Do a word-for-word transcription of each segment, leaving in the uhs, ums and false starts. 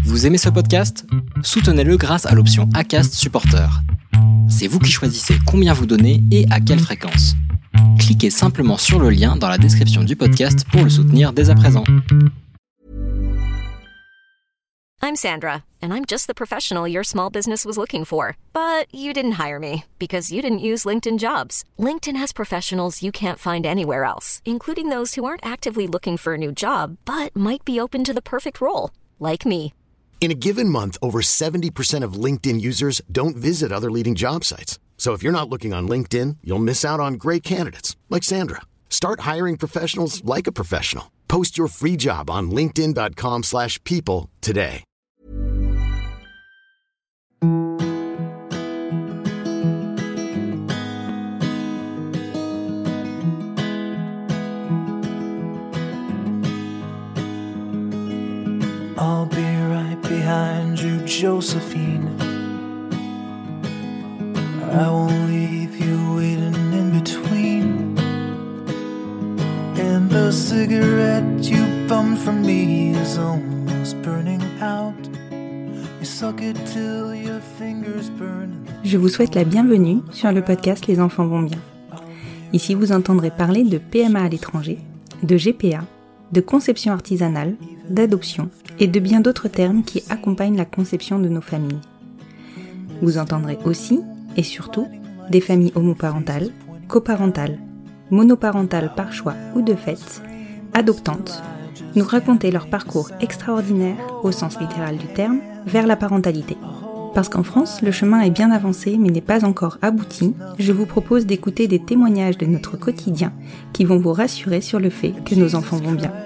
Vous aimez ce podcast ? Soutenez-le grâce à l'option Acast Supporter. C'est vous qui choisissez combien vous donnez et à quelle fréquence. Cliquez simplement sur le lien dans la description du podcast pour le soutenir dès à présent. I'm Sandra, and I'm just the professional your small business was looking for. But you didn't hire me because you didn't use LinkedIn Jobs. LinkedIn has professionals you can't find anywhere else, including those who aren't actively looking for a new job, but might be open to the perfect role, like me. In a given month, over seventy percent of LinkedIn users don't visit other leading job sites. So if you're not looking on LinkedIn, you'll miss out on great candidates like Sandra. Start hiring professionals like a professional. Post your free job on linkedin.com slash people today. I'll be right behind you, Josephine. I won't leave you waiting in between. And the cigarette you bummed from me is almost burning out. You suck it till your fingers burn. Je vous souhaite la bienvenue sur le podcast Les enfants vont bien. Ici, vous entendrez parler de P M A à l'étranger, de G P A, de conception artisanale, d'adoption et de bien d'autres termes qui accompagnent la conception de nos familles. Vous entendrez aussi, et surtout, des familles homoparentales, coparentales, monoparentales par choix ou de fait, adoptantes, nous raconter leur parcours extraordinaire, au sens littéral du terme, vers la parentalité. Parce qu'en France, le chemin est bien avancé mais n'est pas encore abouti, je vous propose d'écouter des témoignages de notre quotidien qui vont vous rassurer sur le fait que nos enfants vont bien.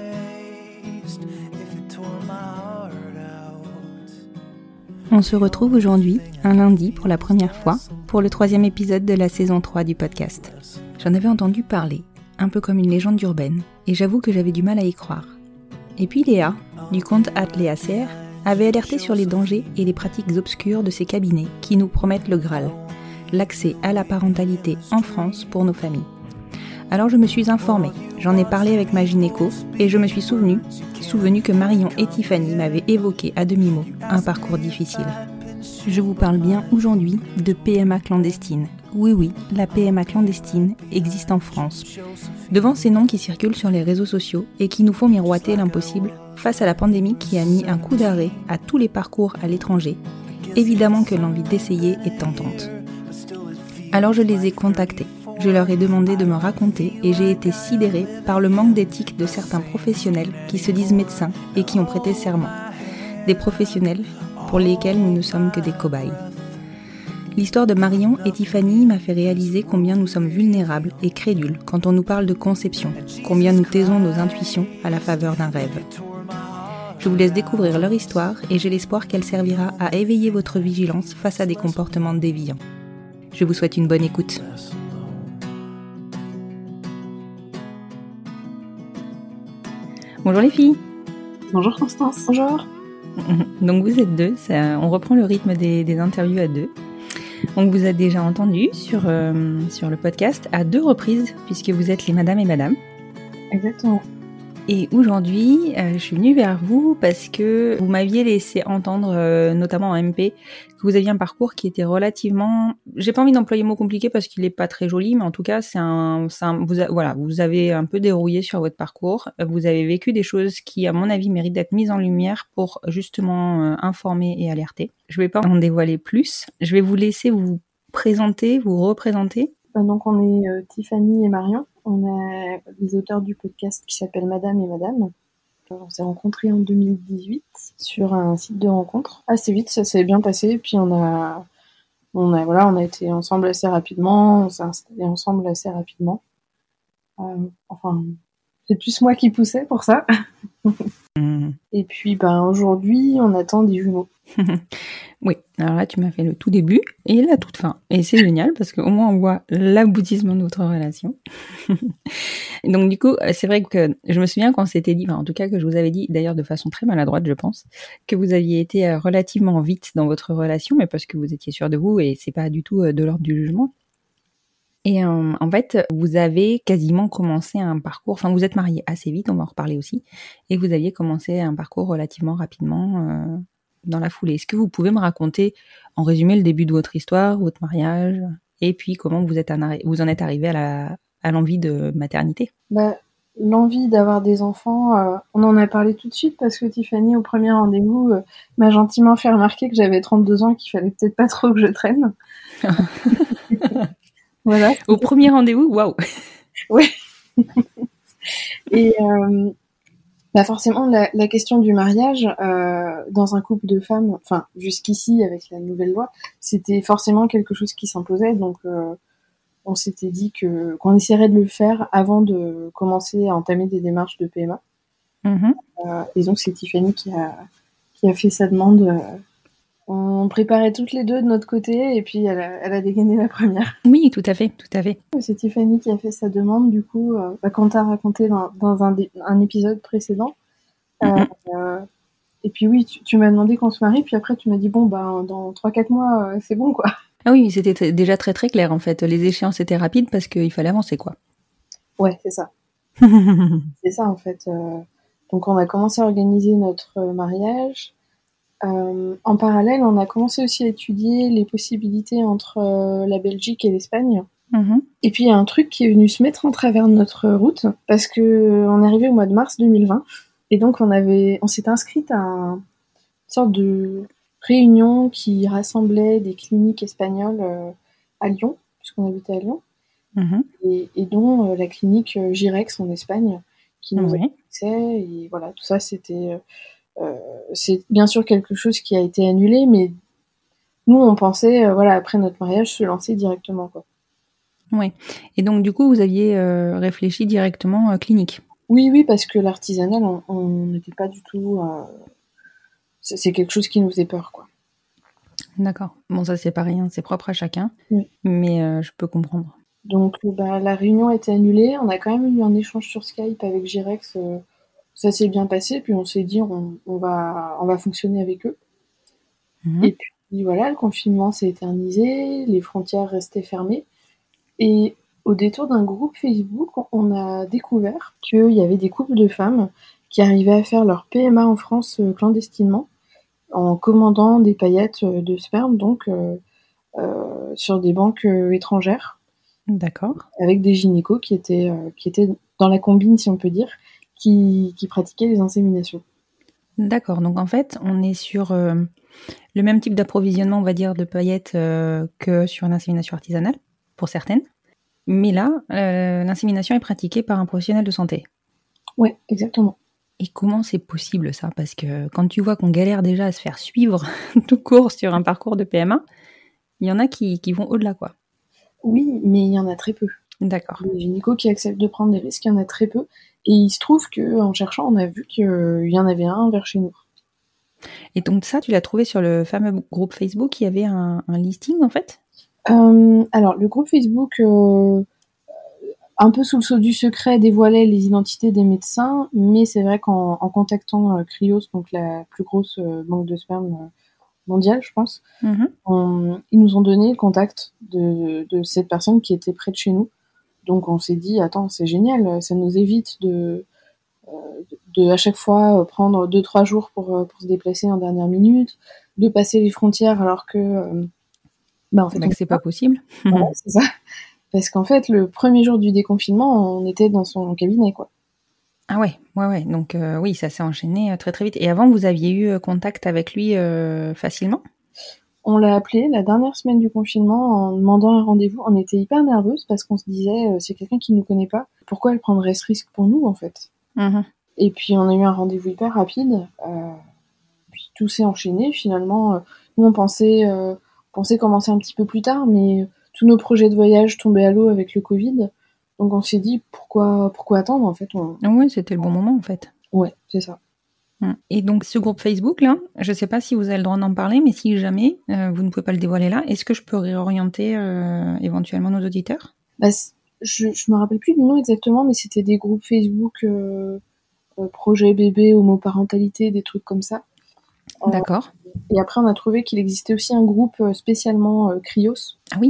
On se retrouve aujourd'hui, un lundi pour la première fois, pour le troisième épisode de la saison trois du podcast. J'en avais entendu parler, un peu comme une légende urbaine, et j'avoue que j'avais du mal à y croire. Et puis Léa, du compte arobase léa c r, avait alerté sur les dangers et les pratiques obscures de ces cabinets qui nous promettent le Graal, l'accès à la parentalité en France pour nos familles. Alors je me suis informée, j'en ai parlé avec ma gynéco et je me suis souvenu, souvenu que Marion et Tiffany m'avaient évoqué à demi-mot un parcours difficile. Je vous parle bien aujourd'hui de P M A clandestine. Oui oui, la P M A clandestine existe en France. Devant ces noms qui circulent sur les réseaux sociaux et qui nous font miroiter l'impossible, face à la pandémie qui a mis un coup d'arrêt à tous les parcours à l'étranger, évidemment que l'envie d'essayer est tentante. Alors je les ai contactés. Je leur ai demandé de me raconter et j'ai été sidérée par le manque d'éthique de certains professionnels qui se disent médecins et qui ont prêté serment. Des professionnels pour lesquels nous ne sommes que des cobayes. L'histoire de Marion et Tiffany m'a fait réaliser combien nous sommes vulnérables et crédules quand on nous parle de conception, combien nous taisons nos intuitions à la faveur d'un rêve. Je vous laisse découvrir leur histoire et j'ai l'espoir qu'elle servira à éveiller votre vigilance face à des comportements déviants. Je vous souhaite une bonne écoute. Bonjour les filles. Bonjour Constance. Bonjour. Donc vous êtes deux, ça, on reprend le rythme des, des interviews à deux. On vous a déjà entendu sur, euh, sur le podcast à deux reprises puisque vous êtes les Madame et Madame. Exactement. Et aujourd'hui, euh, je suis venue vers vous parce que vous m'aviez laissé entendre, euh, notamment en M P, que vous aviez un parcours qui était relativement... J'ai pas envie d'employer le mot compliqué parce qu'il est pas très joli, mais en tout cas, c'est un... C'est un vous a, voilà, vous avez un peu dérouillé sur votre parcours. Vous avez vécu des choses qui, à mon avis, méritent d'être mises en lumière pour justement euh, informer et alerter. Je vais pas en dévoiler plus. Je vais vous laisser vous présenter, vous représenter. Donc on est euh, Tiffany et Marion. On est les auteurs du podcast qui s'appelle Madame et Madame. On s'est rencontrés en deux mille dix-huit sur un site de rencontre. Assez vite, ça s'est bien passé. Puis on a, on a, voilà, on a été ensemble assez rapidement. On s'est installés ensemble assez rapidement. Euh, enfin, c'est plus moi qui poussais pour ça. Mmh. Et puis, ben aujourd'hui, on attend des jumeaux. Oui, alors là, tu m'as fait le tout début et la toute fin. Et c'est génial parce qu'au moins, on voit l'aboutissement de notre relation. Donc, du coup, c'est vrai que je me souviens quand on s'était dit, enfin, en tout cas, que je vous avais dit, d'ailleurs, de façon très maladroite, je pense, que vous aviez été relativement vite dans votre relation, mais parce que vous étiez sûr de vous et c'est pas du tout de l'ordre du jugement. Et euh, en fait, vous avez quasiment commencé un parcours, enfin vous êtes mariés assez vite, on va en reparler aussi, et vous aviez commencé un parcours relativement rapidement. Euh, dans la foulée. Est-ce que vous pouvez me raconter, en résumé, le début de votre histoire, votre mariage, et puis comment vous, êtes en, vous en êtes arrivé à, la, à l'envie de maternité? Bah, l'envie d'avoir des enfants, euh, on en a parlé tout de suite parce que Tiffany, au premier rendez-vous, euh, m'a gentiment fait remarquer que j'avais trente-deux ans et qu'il fallait peut-être pas trop que je traîne. Voilà. Au premier rendez-vous, waouh. Oui. Et euh, bah forcément, la, la question du mariage euh, dans un couple de femmes, enfin jusqu'ici avec la nouvelle loi, c'était forcément quelque chose qui s'imposait. Donc, euh, on s'était dit que qu'on essaierait de le faire avant de commencer à entamer des démarches de P M A. Mm-hmm. Euh, et donc, c'est Tiffany qui a qui a fait sa demande. Euh, on préparait toutes les deux de notre côté, et puis elle a, elle a dégainé la première. Oui, tout à fait, tout à fait. C'est Tiffany qui a fait sa demande, du coup, euh, bah, quand t'as raconté dans, dans un, dé- un épisode précédent. Mm-hmm. Euh, euh, et puis oui, tu, tu m'as demandé qu'on se marie, puis après tu m'as dit, bon, bah, dans trois quatre mois, euh, c'est bon, quoi. Ah oui, c'était t- déjà très très clair, en fait. Les échéances étaient rapides parce qu'il fallait avancer, quoi. Ouais, c'est ça. C'est ça, en fait. Euh, donc, on a commencé à organiser notre euh, mariage. Euh, en parallèle, on a commencé aussi à étudier les possibilités entre euh, la Belgique et l'Espagne. Mm-hmm. Et puis, il y a un truc qui est venu se mettre en travers de notre route, parce que euh, on est arrivé au mois de mars deux mille vingt, et donc on avait, on s'était inscrite à un, une sorte de réunion qui rassemblait des cliniques espagnoles euh, à Lyon, puisqu'on habitait à Lyon, Mm-hmm. et, et dont euh, la clinique euh, Girex en Espagne, qui nous Oui. accès, et voilà, tout ça, c'était... Euh, c'est bien sûr quelque chose qui a été annulé, mais nous, on pensait, euh, voilà, après notre mariage, se lancer directement, quoi. Oui. Et donc, du coup, vous aviez euh, réfléchi directement euh, clinique. Oui, oui, parce que l'artisanal, on- on n'était pas du tout... euh, c'est, c'est quelque chose qui nous faisait peur, quoi. D'accord. Bon, ça, c'est pas rien, c'est propre à chacun. Oui. Mais euh, je peux comprendre. Donc, euh, bah, la réunion a été annulée. On a quand même eu un échange sur Skype avec Girex. euh, ça s'est bien passé. Puis on s'est dit, on, on va, on va fonctionner avec eux. Mhm. Et puis voilà, le confinement s'est éternisé, les frontières restaient fermées. Et au détour d'un groupe Facebook, on a découvert qu'il y avait des couples de femmes qui arrivaient à faire leur P M A en France euh, clandestinement, en commandant des paillettes euh, de sperme, donc euh, euh, sur des banques euh, étrangères, D'accord. avec des gynécos qui étaient, euh, qui étaient dans la combine, si on peut dire, qui, qui pratiquaient les inséminations. D'accord. Donc, en fait, on est sur euh, le même type d'approvisionnement, on va dire, de paillettes euh, que sur une insémination artisanale, pour certaines. Mais là, euh, l'insémination est pratiquée par un professionnel de santé. Ouais, exactement. Et comment c'est possible, ça? Parce que quand tu vois qu'on galère déjà à se faire suivre tout court sur un parcours de P M A, il y en a qui, qui vont au-delà, quoi. Oui, mais il y en a très peu. D'accord. Les gynécos qui acceptent de prendre des risques, il y en a très peu. Et il se trouve qu'en cherchant, on a vu qu'il y en avait un vers chez nous. Et donc ça, tu l'as trouvé sur le fameux groupe Facebook, il y avait un, un listing, en fait? Euh, alors, le groupe Facebook, euh, un peu sous le sceau du secret, dévoilait les identités des médecins, mais c'est vrai qu'en en contactant euh, Cryos, donc la plus grosse euh, banque de sperme euh, mondiale, je pense, Mhm. on- ils nous ont donné le contact de, de cette personne qui était près de chez nous. Donc on s'est dit, attends, c'est génial, ça nous évite de, euh, de, de à chaque fois euh, prendre deux trois jours pour, euh, pour se déplacer en dernière minute, de passer les frontières alors que... euh, bah, en fait, Bah, on que c'est pas possible. voilà, c'est ça. Parce qu'en fait, le premier jour du déconfinement, on était dans son cabinet, quoi. Ah ouais, ouais, ouais. Donc euh, oui, ça s'est enchaîné euh, très très vite. Et avant, vous aviez eu euh, contact avec lui euh, facilement? On l'a appelé la dernière semaine du confinement en demandant un rendez-vous. On était hyper nerveuses parce qu'on se disait, euh, c'est quelqu'un qui ne nous connaît pas. Pourquoi elle prendrait ce risque pour nous, en fait? Mhm. Et puis on a eu un rendez-vous hyper rapide. Euh, puis tout s'est enchaîné. Finalement, euh, nous on pensait, euh, on pensait commencer un petit peu plus tard, mais tous nos projets de voyage tombaient à l'eau avec le Covid. Donc on s'est dit pourquoi, pourquoi attendre en fait. On... Oui, c'était le bon moment en fait. Ouais, c'est ça. Mm. Et donc ce groupe Facebook là, je ne sais pas si vous avez le droit d'en parler, mais si jamais euh, vous ne pouvez pas le dévoiler là, est-ce que je peux réorienter euh, éventuellement nos auditeurs? Bah, je, je me rappelle plus du nom exactement, mais c'était des groupes Facebook, euh, euh, projet bébé, homoparentalité, des trucs comme ça. Euh, D'accord. Et après, on a trouvé qu'il existait aussi un groupe spécialement euh, Cryos. Ah oui.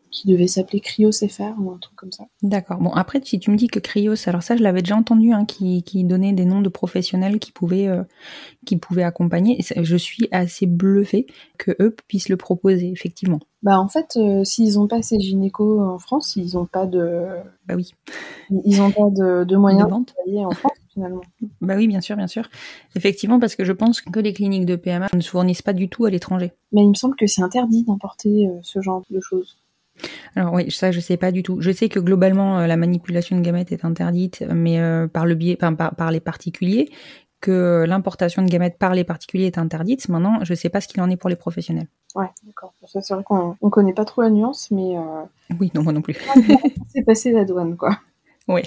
qui devait s'appeler cryocéphale ou un truc comme ça. D'accord. Bon, après, si tu me dis que Cryos, alors ça, je l'avais déjà entendu, hein, qui, qui donnait des noms de professionnels qui pouvaient, euh, qui pouvaient accompagner. Et ça, je suis assez bluffée que eux puissent le proposer, effectivement. Bah en fait, euh, s'ils n'ont pas ces gynécos en France, ils n'ont pas de, Bah oui. ils n'ont pas de, de moyens De vente. de travailler en France finalement. Bah oui, bien sûr, bien sûr. Effectivement, parce que je pense que les cliniques de P M A ne se fournissent pas du tout à l'étranger. Mais il me semble que c'est interdit d'importer euh, ce genre de choses. Alors oui, ça je sais pas du tout. Je sais que globalement euh, la manipulation de gamètes est interdite, mais euh, par le biais, par, par, par les particuliers, que euh, l'importation de gamètes par les particuliers est interdite. Maintenant, je sais pas ce qu'il en est pour les professionnels. Ouais, d'accord. Ça, c'est vrai qu'on on connaît pas trop la nuance, mais euh... oui, non moi non plus. c'est passé la douane, quoi. Oui.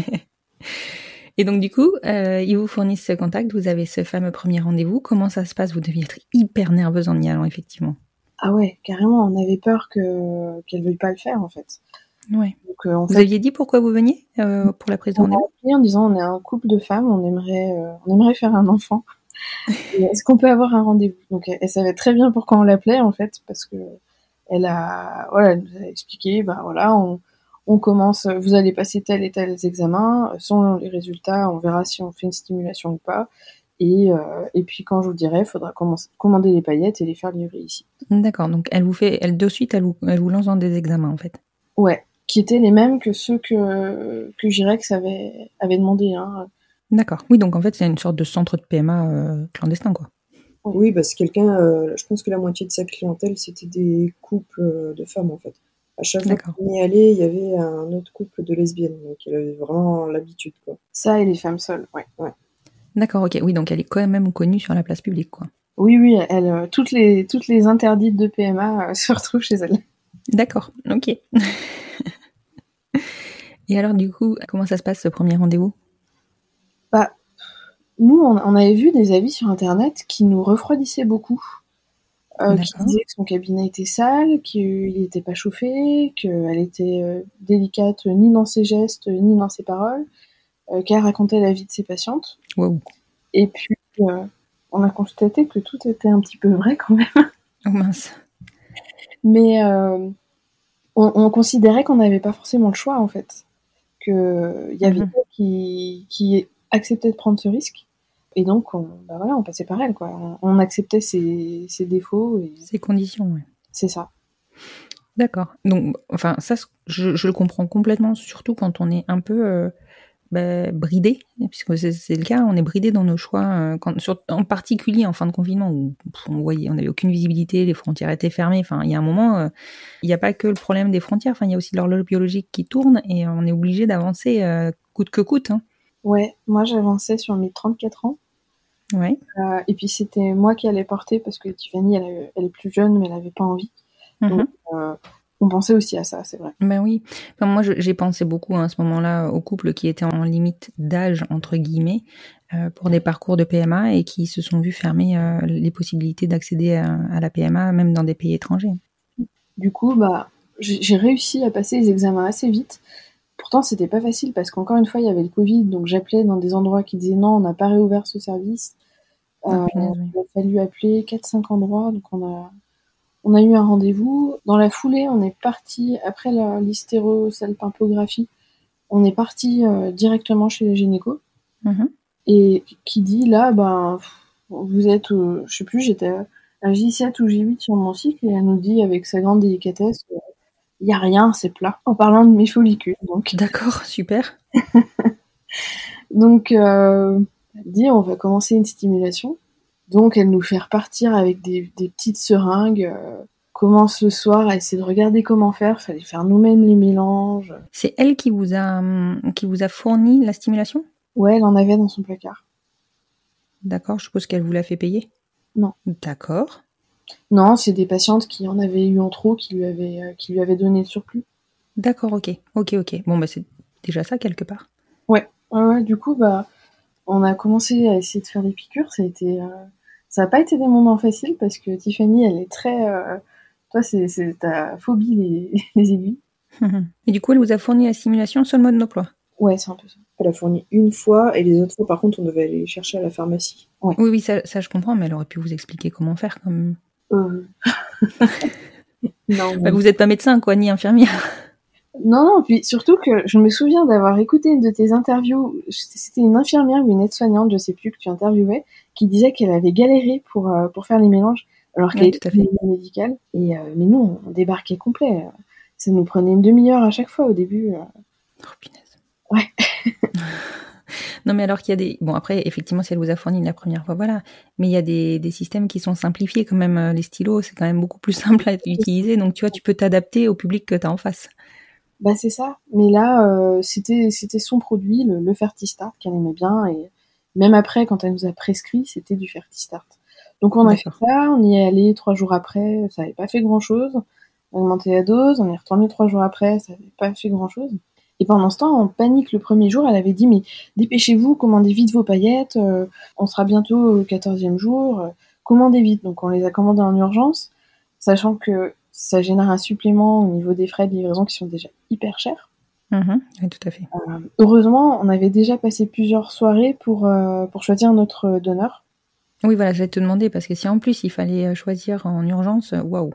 Et donc du coup, euh, ils vous fournissent ce contact, vous avez ce fameux premier rendez-vous. Comment ça se passe? Vous deviez être hyper nerveuse en y allant, effectivement. Ah ouais, carrément, on avait peur que qu'elle veuille pas le faire, en fait. Ouais. Donc, euh, en vous fait, aviez dit pourquoi vous veniez euh, pour la prise de on a rendez-vous? appelé en disant on est un couple de femmes, on aimerait, euh, on aimerait faire un enfant. Et est-ce qu'on peut avoir un rendez-vous? Donc elle, elle savait très bien pourquoi on l'appelait, en fait, parce que elle a, voilà, elle nous a expliqué, ben voilà, on, on commence, vous allez passer tel et tel examen, selon les résultats, on verra si on fait une stimulation ou pas. Et, euh, et puis quand je vous dirai, il faudra commencer, commander les paillettes et les faire livrer ici. D'accord, donc elle vous fait, elle de suite, elle vous, elle vous lance dans des examens en fait. Ouais, qui étaient les mêmes que ceux que que Girex avait avait demandé. Hein. D'accord. Oui, donc en fait c'est une sorte de centre de P M A euh, clandestin quoi. Oui, parce que quelqu'un, euh, je pense que la moitié de sa clientèle c'était des couples de femmes en fait. À chaque fois qu'on y allait, il y avait un autre couple de lesbiennes, donc elle avait vraiment l'habitude quoi. Ça et les femmes seules, ouais. Ouais. D'accord, ok. Oui, donc elle est quand même connue sur la place publique, quoi. Oui, oui, elle, euh, toutes les toutes les interdites de P M A euh, se retrouvent chez elle. D'accord, ok. Et alors, du coup, comment ça se passe ce premier rendez-vous? Bah, nous, on, on avait vu des avis sur Internet qui nous refroidissaient beaucoup, euh, qui disaient que son cabinet était sale, qu'il n'était pas chauffé, qu'elle était euh, délicate ni dans ses gestes ni dans ses paroles, euh, qu'elle racontait la vie de ses patientes. Wow. Et puis, euh, on a constaté que tout était un petit peu vrai quand même. Oh mince. Mais euh, on, on considérait qu'on n'avait pas forcément le choix, en fait. Qu'il y avait mmh. des qui, qui acceptaient de prendre ce risque. Et donc, on, bah voilà, on passait par elle, quoi. On, on acceptait ses, ses défauts. Et... Ses conditions, oui. C'est ça. D'accord. Donc, enfin, ça, je, je le comprends complètement, surtout quand on est un peu... Euh... Bah, bridé, puisque c'est, c'est le cas, on est bridé dans nos choix, euh, quand, sur, en particulier en fin de confinement où on voyait, on n'avait aucune visibilité, les frontières étaient fermées. Enfin, il y a un moment, euh, il n'y a pas que le problème des frontières. Enfin, il y a aussi l'horloge biologique qui tourne et on est obligé d'avancer euh, coûte que coûte. Hein. Ouais, moi j'avançais sur mes trente-quatre ans. Ouais. Euh, et puis c'était moi qui allais porter parce que Tiffany, elle, avait, elle est plus jeune, mais elle n'avait pas envie. Mm-hmm. Donc, euh, on pensait aussi à ça, c'est vrai. Ben oui. Enfin, moi, je, j'ai pensé beaucoup hein, à ce moment-là aux couples qui étaient en limite d'âge, entre guillemets, euh, pour des parcours de P M A et qui se sont vus fermer euh, les possibilités d'accéder à, à la P M A, même dans des pays étrangers. Du coup, bah, j'ai, j'ai réussi à passer les examens assez vite. Pourtant, c'était pas facile parce qu'encore une fois, il y avait le Covid, donc j'appelais dans des endroits qui disaient non, on n'a pas réouvert ce service. Euh, ah, punaise, oui. Il a fallu appeler quatre cinq endroits, donc on a... On a eu un rendez-vous. Dans la foulée, on est parti, après la, l'hystérosalpingographie, on est parti euh, directement chez les gynécos. Mm-hmm. Et qui dit, là, ben, vous êtes, euh, je sais plus, j'étais à J sept ou J huit sur mon cycle, et elle nous dit, avec sa grande délicatesse, il euh, n'y a rien, c'est plat. En parlant de mes follicules, donc. D'accord, super. donc, euh, elle dit, on va commencer une stimulation. Donc, elle nous fait repartir avec des, des petites seringues. Euh, commence le soir à essayer de regarder comment faire. Fallait faire nous-mêmes les mélanges. C'est elle qui vous a, qui vous a fourni la stimulation ? Ouais, elle en avait dans son placard. D'accord, je suppose qu'elle vous l'a fait payer ? Non. D'accord. Non, c'est des patientes qui en avaient eu en trop, qui lui avaient, euh, qui lui avaient donné le surplus. D'accord, ok. Ok, ok. Bon, bah c'est déjà ça, quelque part. Ouais, ouais, ouais. Du coup, bah, on a commencé à essayer de faire des piqûres. Ça a été... Euh... Ça n'a pas été des moments faciles parce que Tiffany, elle est très... Euh... Toi, c'est, c'est ta phobie, les, les aiguilles. Et du coup, elle vous a fourni la stimulation sur le mode d'emploi ? Ouais, c'est un peu ça. Elle a fourni une fois et les autres fois, par contre, on devait aller chercher à la pharmacie. Ouais. Oui, oui, ça, ça je comprends, mais elle aurait pu vous expliquer comment faire quand même. Euh... Non, bah, vous n'êtes pas médecin, quoi, ni infirmière. Non, non, puis surtout que je me souviens d'avoir écouté une de tes interviews, c'était une infirmière ou une aide-soignante, je sais plus, que tu interviewais, qui disait qu'elle avait galéré pour, euh, pour faire les mélanges, alors qu'elle Ouais, était tout à fait. médicale. Et, euh, mais nous, on débarquait complet. Ça nous prenait une demi-heure à chaque fois au début. Oh, punaise. Ouais. Non, mais alors qu'il y a des... Bon, après, effectivement, si elle vous a fourni la première fois, voilà. Mais il y a des, des systèmes qui sont simplifiés quand même. Les stylos, c'est quand même beaucoup plus simple à utiliser. Donc, tu vois, tu peux t'adapter au public que tu as en face. Bah, c'est ça. Mais là, euh, c'était, c'était son produit, le, le Fertistart, qu'elle aimait bien. Et même après, quand elle nous a prescrit, c'était du Fertistart. Donc, on a D'accord. fait ça. On y est allé trois jours après. Ça n'avait pas fait grand-chose. On a augmenté la dose. On est retourné trois jours après. Ça n'avait pas fait grand-chose. Et pendant ce temps, en panique, le premier jour, elle avait dit « Mais dépêchez-vous, commandez vite vos paillettes. Euh, on sera bientôt au quatorzième jour. Euh, commandez vite. » Donc, on les a commandées en urgence, sachant que ça génère un supplément au niveau des frais de livraison qui sont déjà hyper chers. Mmh, oui, tout à fait. Euh, heureusement, on avait déjà passé plusieurs soirées pour, euh, pour choisir notre donneur. Oui, voilà, j'allais te demander, parce que si en plus il fallait choisir en urgence, waouh.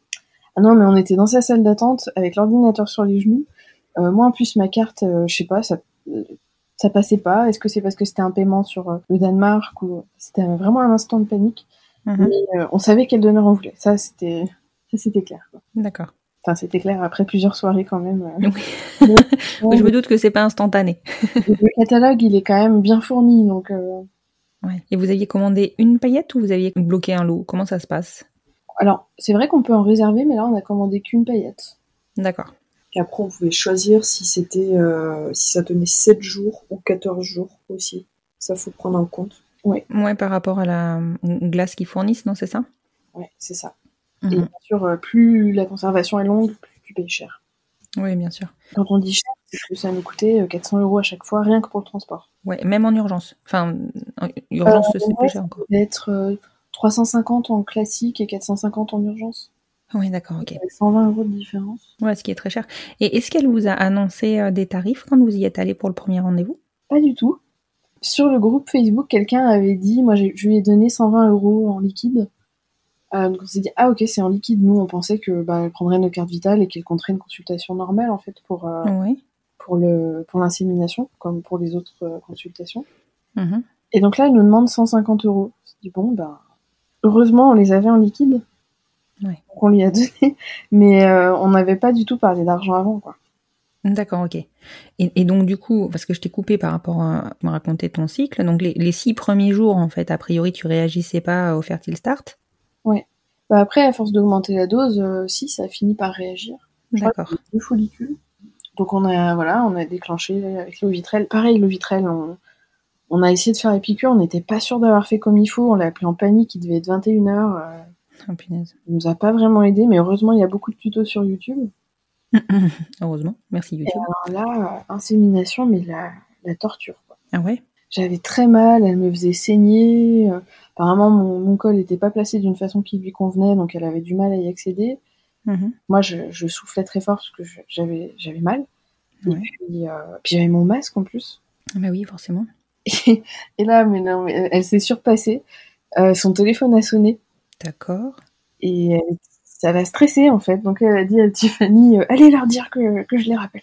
Ah non, mais on était dans sa salle d'attente avec l'ordinateur sur les genoux. Euh, moi, en plus, ma carte, euh, je sais pas, ça, euh, ça passait pas. Est-ce que c'est parce que c'était un paiement sur euh, le Danemark ou c'était vraiment un instant de panique. Mmh. Mais euh, on savait quel donneur on voulait. Ça, c'était, ça, c'était clair, quoi. D'accord. Enfin, c'était clair après plusieurs soirées quand même. Oui. Oui, je me doute que c'est pas instantané. Le catalogue, il est quand même bien fourni, donc. Euh... Ouais. Et vous aviez commandé une paillette ou vous aviez bloqué un lot? Comment ça se passe? Alors, c'est vrai qu'on peut en réserver, mais là, on a commandé qu'une paillette. D'accord. Et après, on pouvait choisir si c'était, euh, si ça tenait sept jours ou quatorze jours aussi. Ça, faut prendre en compte. Ouais. Ouais, par rapport à la glace qu'ils fournissent, non, c'est ça? Ouais, c'est ça. Mmh. Et bien sûr, plus la conservation est longue, plus tu payes cher. Oui, bien sûr. Quand on dit cher, c'est que ça nous coûtait quatre cents euros à chaque fois, rien que pour le transport. Ouais, même en urgence. Enfin, en urgence, euh, c'est ouais, plus cher encore. Ça peut être euh, trois cent cinquante en classique et quatre cent cinquante en urgence. Oui, d'accord, ok. Avec cent vingt euros de différence. Ouais, ce qui est très cher. Et est-ce qu'elle vous a annoncé euh, des tarifs quand vous y êtes allé pour le premier rendez-vous? Pas du tout. Sur le groupe Facebook, quelqu'un avait dit, moi j'ai, je lui ai donné cent vingt euros en liquide. Euh, donc on s'est dit, ah ok, c'est en liquide. Nous, on pensait que bah, elle prendrait nos cartes vitales et qu'elle compterait une consultation normale en fait pour, euh, Oui. pour, le, pour l'insémination, comme pour les autres euh, consultations. Mmh. Et donc là, elle nous demande cent cinquante euros. On s'est dit, bon, bah, heureusement, on les avait en liquide. Ouais. Donc on lui a donné, mais euh, on n'avait pas du tout parlé d'argent avant, quoi. D'accord, ok. Et, et donc du coup, parce que je t'ai coupé par rapport à me raconter ton cycle, donc les, les six premiers jours, en fait, a priori, tu réagissais pas au Fertilstart? Ouais. Bah après, à force d'augmenter la dose, euh, si, ça a fini par réagir. Je crois D'accord. qu'il y a deux follicules. Donc on a, voilà, on a déclenché avec le Vitrel. Pareil, le Vitrel, on, on a essayé de faire la piqûre, on n'était pas sûr d'avoir fait comme il faut, on l'a appelé en panique, il devait être vingt et une heures. Euh, Oh, punaise. il nous a pas vraiment aidé, mais heureusement, il y a beaucoup de tutos sur YouTube. Heureusement, merci YouTube. Et alors là, euh, insémination, mais la, la torture, quoi. Ah ouais? J'avais très mal, elle me faisait saigner. Euh, apparemment, mon, mon col n'était pas placé d'une façon qui lui convenait, donc elle avait du mal à y accéder. Mmh. Moi, je, je soufflais très fort parce que je, j'avais, j'avais mal. Ouais. Et puis, euh, puis j'avais mon masque en plus. Bah oui, forcément. Et, et là, mais non, mais elle, elle s'est surpassée. Euh, son téléphone a sonné. D'accord. Et elle, ça l'a stressée en fait. Donc elle a dit à Tiffany, euh, allez leur dire que, que je les rappelle.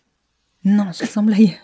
Non, sans blague.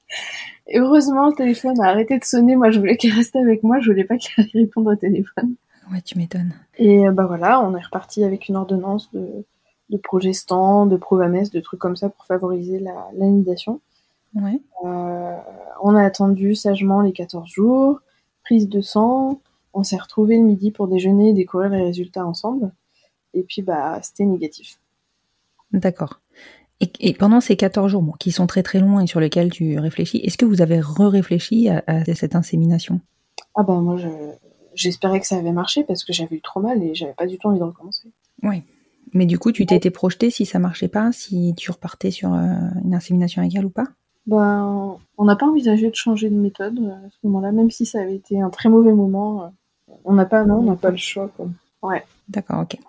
Et heureusement, le téléphone a arrêté de sonner. Moi, je voulais qu'elle reste avec moi. Je voulais pas qu'elle réponde au téléphone. Ouais, tu m'étonnes. Et euh, bah voilà, on est reparti avec une ordonnance de, de Progestan, de Provamès, de trucs comme ça pour favoriser la, l'anidation. Ouais. Euh, on a attendu sagement les quatorze jours, prise de sang, on s'est retrouvés le midi pour déjeuner et découvrir les résultats ensemble. Et puis, bah, c'était négatif. D'accord. Et, et pendant ces quatorze jours, bon, qui sont très très longs et sur lesquels tu réfléchis, est-ce que vous avez re-réfléchi à, à cette insémination? Ah bah moi, je, j'espérais que ça avait marché parce que j'avais eu trop mal et j'avais pas du tout envie de recommencer. Oui. Mais du coup, tu t'étais projeté si ça marchait pas, si tu repartais sur euh, une insémination égale ou pas? Ben, on n'a pas envisagé de changer de méthode à ce moment-là, même si ça avait été un très mauvais moment. On n'a pas, non, on n'a pas le choix, quoi. Ouais. D'accord, ok.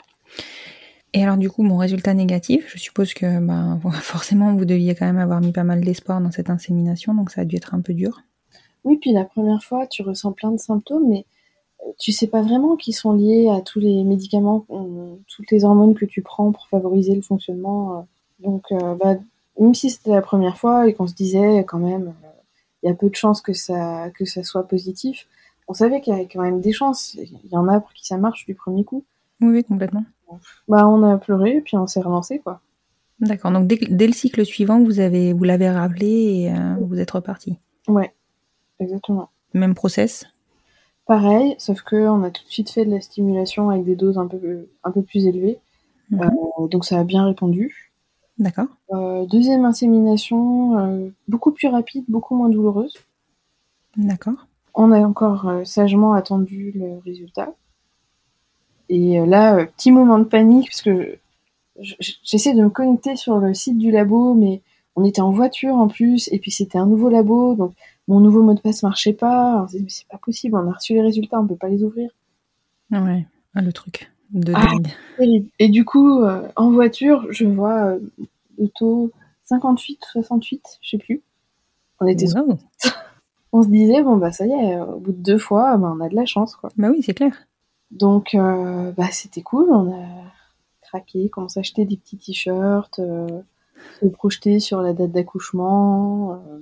Et alors du coup, mon résultat négatif, je suppose que bah, forcément vous deviez quand même avoir mis pas mal d'espoir dans cette insémination, donc ça a dû être un peu dur. Oui, puis la première fois, tu ressens plein de symptômes, mais tu sais pas vraiment qu'ils sont liés à tous les médicaments, euh, toutes les hormones que tu prends pour favoriser le fonctionnement. euh. Donc, euh, bah, même si c'était la première fois et qu'on se disait quand même, il y a peu de chances que ça, que ça soit positif, on savait qu'il y avait quand même des chances. Il y en a pour qui ça marche du premier coup. Oui, oui, complètement. Bah, on a pleuré, puis on s'est relancé, quoi. D'accord. Donc, dès, dès le cycle suivant, vous avez, vous l'avez rappelé et euh, vous êtes reparti. Ouais, exactement. Même process. Pareil, sauf que on a tout de suite fait de la stimulation avec des doses un peu, un peu plus élevées. Mhm. Euh, donc ça a bien répondu. D'accord. Euh, deuxième insémination, euh, beaucoup plus rapide, beaucoup moins douloureuse. D'accord. On a encore euh, sagement attendu le résultat. Et euh, là, euh, petit moment de panique, parce que je- je- j'essaie de me connecter sur le site du labo, mais on était en voiture en plus, et puis c'était un nouveau labo, donc mon nouveau mot de passe marchait pas. Alors, on s'est dit, mais c'est pas possible, on a reçu les résultats, on peut pas les ouvrir. Ouais. Ah, le truc de Ah, dingue. terrible. Et du coup, euh, en voiture, je vois euh, le taux cinquante-huit, soixante-huit, je sais plus. On était, Wow. on se disait, bon bah ça y est, au bout de deux fois, bah, on a de la chance, quoi. Bah oui, c'est clair. Donc, euh, bah c'était cool, on a craqué, commencé à acheter des petits t-shirts, euh, se projeter sur la date d'accouchement. euh,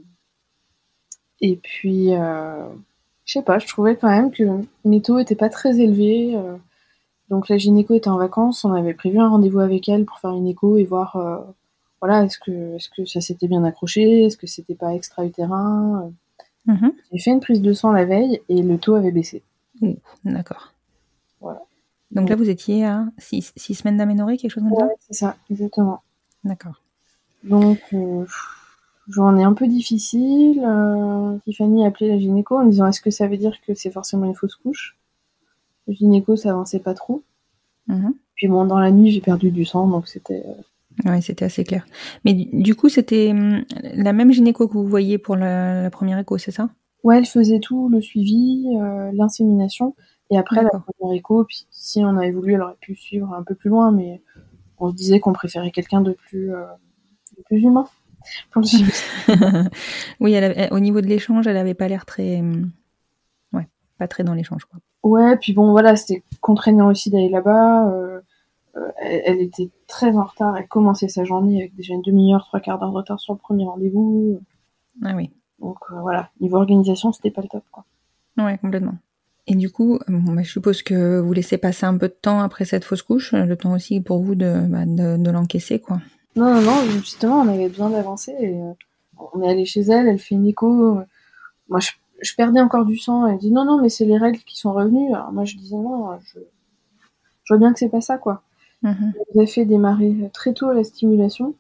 et puis, euh, je sais pas, je trouvais quand même que mes taux étaient pas très élevés. euh, donc la gynéco était en vacances, on avait prévu un rendez-vous avec elle pour faire une écho et voir, euh, voilà, est-ce que, est-ce que ça s'était bien accroché, est-ce que c'était pas extra-utérin. Mhm. J'ai fait une prise de sang la veille et le taux avait baissé. Ouh, d'accord. Voilà. Donc Donc, là, vous étiez à six, six semaines d'aménorrhée, quelque chose comme ça? ouais, c'est ça, exactement. D'accord. Donc, euh, journée un peu difficile. Euh, Tiffany a appelé la gynéco en disant est-ce que ça veut dire que c'est forcément une fausse couche? Le gynéco, ça avançait pas trop. Mhm. Puis bon, dans la nuit, j'ai perdu du sang, donc c'était. euh, Ouais, c'était assez clair. Mais du, du coup, c'était hum, la même gynéco que vous voyez pour la, la première écho, c'est ça? Ouais, elle faisait tout, le suivi, euh, l'insémination, et après la D'accord. première écho. Puis si on avait voulu, elle aurait pu suivre un peu plus loin, mais on se disait qu'on préférait quelqu'un de plus, euh, de plus humain pour le suivi. Oui, elle avait- au niveau de l'échange, elle avait pas l'air très, hum, ouais, pas très dans l'échange, quoi. Ouais, puis bon, voilà, c'était contraignant aussi d'aller là-bas. euh, euh, elle, elle était très en retard. Elle commençait sa journée avec déjà une demi-heure, trois quarts d'heure de retard sur le premier rendez-vous. Ah oui. Donc euh, voilà, niveau organisation, c'était pas le top, quoi. Ouais, complètement. Et du coup, bon, bah, je suppose que vous laissez passer un peu de temps après cette fausse couche, le temps aussi pour vous de, bah, de, de l'encaisser, quoi. Non, non, non, justement, on avait besoin d'avancer. Et, euh, on est allé chez elle, elle fait une écho. Moi, je, je perdais encore du sang. Elle dit non, non, mais c'est les règles qui sont revenues. Alors moi, je disais non, je, je vois bien que c'est pas ça, quoi. Mhm. Elle nous a fait démarrer très tôt la stimulation.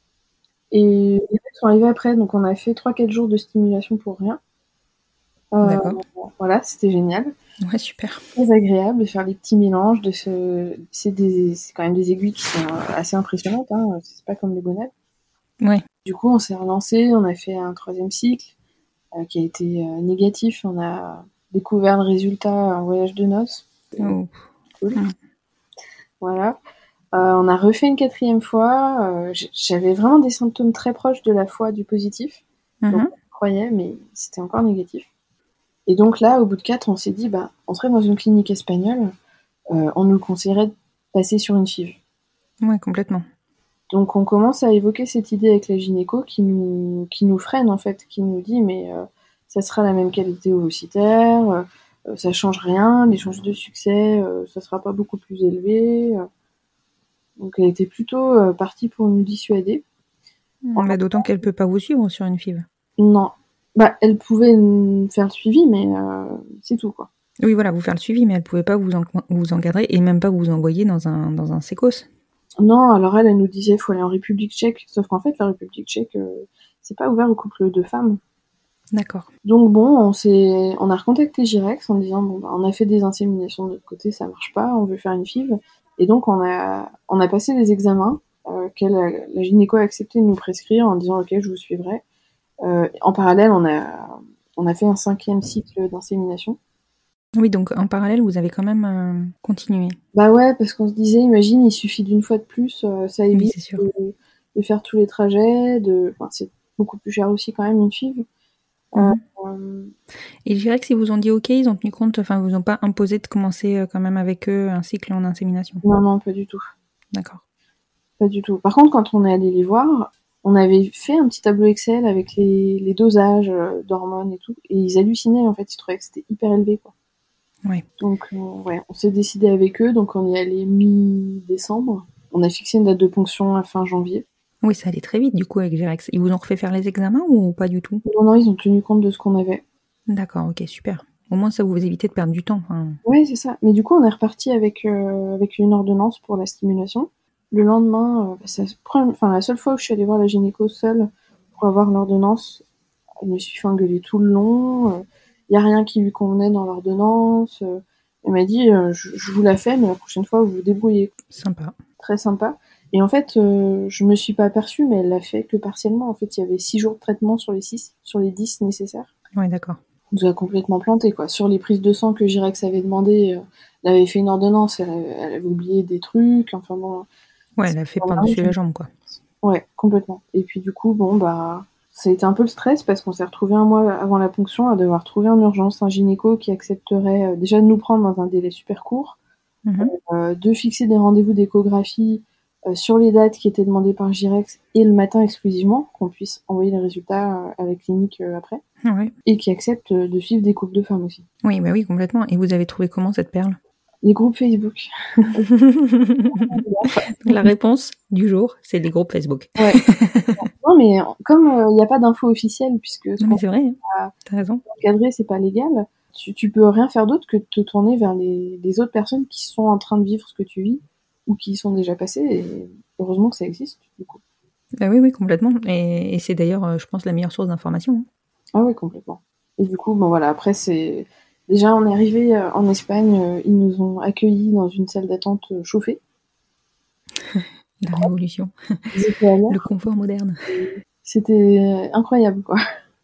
Et les règles sont arrivées après, donc on a fait trois quatre jours de stimulation pour rien. Euh, D'accord. Voilà, c'était génial. Ouais, super. Très agréable de faire les petits mélanges. De ce... c'est, des... c'est quand même des aiguilles qui sont assez impressionnantes, hein. C'est pas comme les bonnets. Ouais. Du coup, on s'est relancé, on a fait un troisième cycle euh, qui a été euh, négatif. On a découvert le résultat en voyage de noces. Oh. Cool. Mm. Voilà. Euh, on a refait une quatrième fois. Euh, j'avais vraiment des symptômes très proches de la fois du positif. Mhm. Donc, on croyait, mais c'était encore négatif. Et donc là, au bout de quatre, on s'est dit, bah, on serait dans une clinique espagnole, euh, on nous conseillerait de passer sur une F I V. Ouais, complètement. Donc on commence à évoquer cette idée avec la gynéco qui nous, qui nous freine en fait, qui nous dit mais euh, ça sera la même qualité ovocytaire, euh, ça change rien, les chances de succès, euh, ça sera pas beaucoup plus élevé. euh. Donc elle était plutôt euh, partie pour nous dissuader. Bah, d'autant qu'elle peut pas vous suivre sur une F I V. Non, bah elle pouvait nous faire le suivi, mais euh, c'est tout quoi. Oui, voilà, vous faire le suivi, mais elle pouvait pas vous, en- vous encadrer et même pas vous envoyer dans un, dans un sécos. Non, alors elle, elle nous disait faut aller en République tchèque, sauf qu'en fait la République tchèque, euh, c'est pas ouvert aux couples de femmes. D'accord. Donc bon, on s'est, on a recontacté Girex en disant bon, bah, on a fait des inséminations de notre côté, ça marche pas, on veut faire une F I V, et donc on a, on a passé des examens euh, qu'elle, la gynéco a accepté de nous prescrire en disant ok, je vous suivrai. Euh, en parallèle, on a, on a fait un cinquième cycle d'insémination. Oui, donc en parallèle, vous avez quand même euh, continué. Bah ouais, parce qu'on se disait, imagine, il suffit d'une fois de plus, euh, ça évite Oui, c'est sûr. de, de faire tous les trajets, de, enfin, c'est beaucoup plus cher aussi quand même une F I V. Mmh. Euh, Et je dirais que si vous ont dit OK, ils ont tenu compte, enfin, vous ont pas imposé de commencer euh, quand même avec eux un cycle en insémination. non, non, pas du tout. D'accord. Pas du tout. Par contre, quand on est allé les voir, on avait fait un petit tableau Excel avec les, les dosages euh, d'hormones et tout, et ils hallucinaient, en fait, ils trouvaient que c'était hyper élevé, quoi. Ouais. Donc, euh, ouais, on s'est décidé avec eux, donc on y allait mi-décembre. On a fixé une date de ponction à fin janvier. Oui, ça allait très vite, du coup, avec Gérex. Ils vous ont refait faire les examens ou pas du tout? Non, non, ils ont tenu compte de ce qu'on avait. D'accord, ok, super. Au moins, ça vous évite de perdre du temps. Enfin... Oui, c'est ça. Mais du coup, on est reparti avec, euh, avec une ordonnance pour la stimulation. Le lendemain, euh, ça, enfin, la seule fois où je suis allée voir la gynéco seule pour avoir l'ordonnance, elle me suis fait engueuler tout le long. Il euh, n'y a rien qui lui convenait dans l'ordonnance. Euh, elle m'a dit euh, je, je vous la fais, mais la prochaine fois, vous vous débrouillez. Sympa. Très sympa. Et en fait, euh, je me suis pas aperçue, mais elle l'a fait que partiellement. En fait, il y avait six jours de traitement sur les six, sur les dix nécessaires. Ouais, d'accord. On nous a complètement planté, quoi. Sur les prises de sang que Girex avait demandé, euh, elle avait fait une ordonnance, elle avait, elle avait oublié des trucs, enfin bon. Ouais, elle a fait par-dessus la jambe, quoi. Ouais, complètement. Et puis du coup, bon, bah, ça a été un peu le stress parce qu'on s'est retrouvé un mois avant la ponction à devoir trouver en urgence un gynéco qui accepterait euh, déjà de nous prendre dans un délai super court, Mm-hmm. euh, de fixer des rendez-vous d'échographie euh, sur les dates qui étaient demandées par Girex et le matin exclusivement, qu'on puisse envoyer les résultats euh, à la clinique euh, après. Ouais. Et qui accepte euh, de suivre des couples de femmes aussi. Oui, bah oui, complètement. Et vous avez trouvé comment cette perle? Les groupes Facebook. La réponse du jour, c'est les groupes Facebook. Ouais. Non, mais comme il euh, n'y a pas d'infos officielles, puisque non, mais c'est vrai, hein. T'as raison. Encadré, c'est pas légal, tu, tu peux rien faire d'autre que de te tourner vers les, les autres personnes qui sont en train de vivre ce que tu vis ou qui y sont déjà passées. Et heureusement que ça existe, du coup. Bah oui, oui, complètement. Et, et c'est d'ailleurs, euh, je pense, la meilleure source d'information. Hein. Ah oui, complètement. Et du coup, bon voilà, après, c'est. Déjà, on est arrivé euh, en Espagne, euh, ils nous ont accueillis dans une salle d'attente euh, chauffée. La révolution. Le confort moderne. C'était incroyable, quoi.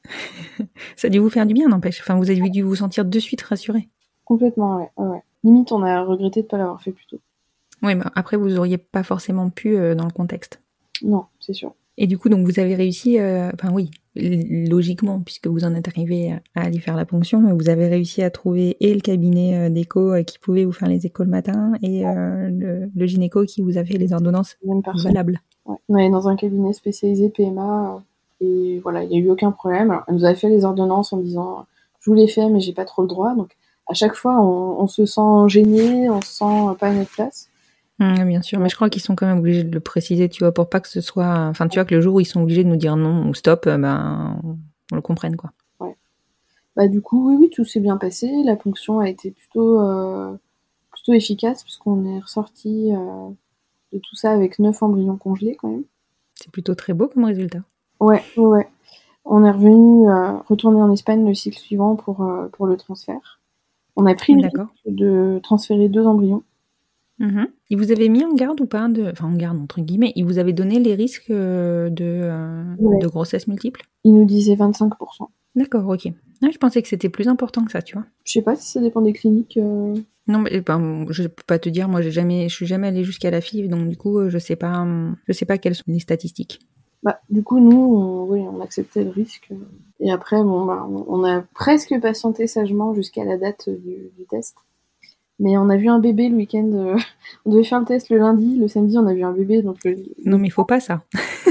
Ça a dû vous faire du bien, n'empêche. Enfin, vous avez dû vous sentir de suite rassuré. Complètement, ouais. ouais. Limite, on a regretté de ne pas l'avoir fait plus tôt. Oui, mais après, vous auriez pas forcément pu euh, dans le contexte. Non, c'est sûr. Et du coup, donc vous avez réussi, euh, enfin oui, logiquement, puisque vous en êtes arrivé à aller faire la ponction, vous avez réussi à trouver et le cabinet euh, d'écho euh, qui pouvait vous faire les échos le matin et euh, le, le gynéco qui vous a fait les ordonnances valables. Ouais. On est dans un cabinet spécialisé P M A euh, et voilà, il n'y a eu aucun problème. Alors, elle nous a fait les ordonnances en disant je vous les fais mais j'ai pas trop le droit. Donc à chaque fois, on, on se sent gêné, on se sent pas à notre place. Mmh, bien sûr, mais je crois qu'ils sont quand même obligés de le préciser, tu vois, pour pas que ce soit... Enfin, tu vois, que le jour où ils sont obligés de nous dire non ou stop, ben, on le comprenne, quoi. Ouais. Bah, du coup, oui, oui, tout s'est bien passé. La ponction a été plutôt, euh, plutôt efficace, puisqu'on est ressorti euh, de tout ça avec neuf embryons congelés, quand même. C'est plutôt très beau comme résultat. Ouais, ouais, ouais. On est revenu, euh, retourner en Espagne le cycle suivant pour, euh, pour le transfert. On a pris le risque de transférer deux embryons. Mmh. Il vous avait mis en garde ou pas de... Enfin, en garde, entre guillemets. Il vous avait donné les risques de, euh, ouais. de grossesse multiple? Il nous disait vingt-cinq pour cent. D'accord, ok. Ouais, je pensais que c'était plus important que ça, tu vois. Je sais pas si ça dépend des cliniques. Euh... Non, mais ben, je peux pas te dire. Moi, j'ai jamais, je suis jamais allée jusqu'à la F I V, donc du coup, je sais pas, je sais pas quelles sont les statistiques. Bah, du coup, nous, on, oui, on acceptait le risque. Et après, bon, bah, on a presque patienté sagement jusqu'à la date du, du test. Mais on a vu un bébé le week-end. Euh, on devait faire le test le lundi. Le samedi, on a vu un bébé. Donc le, non, mais il faut pas ça.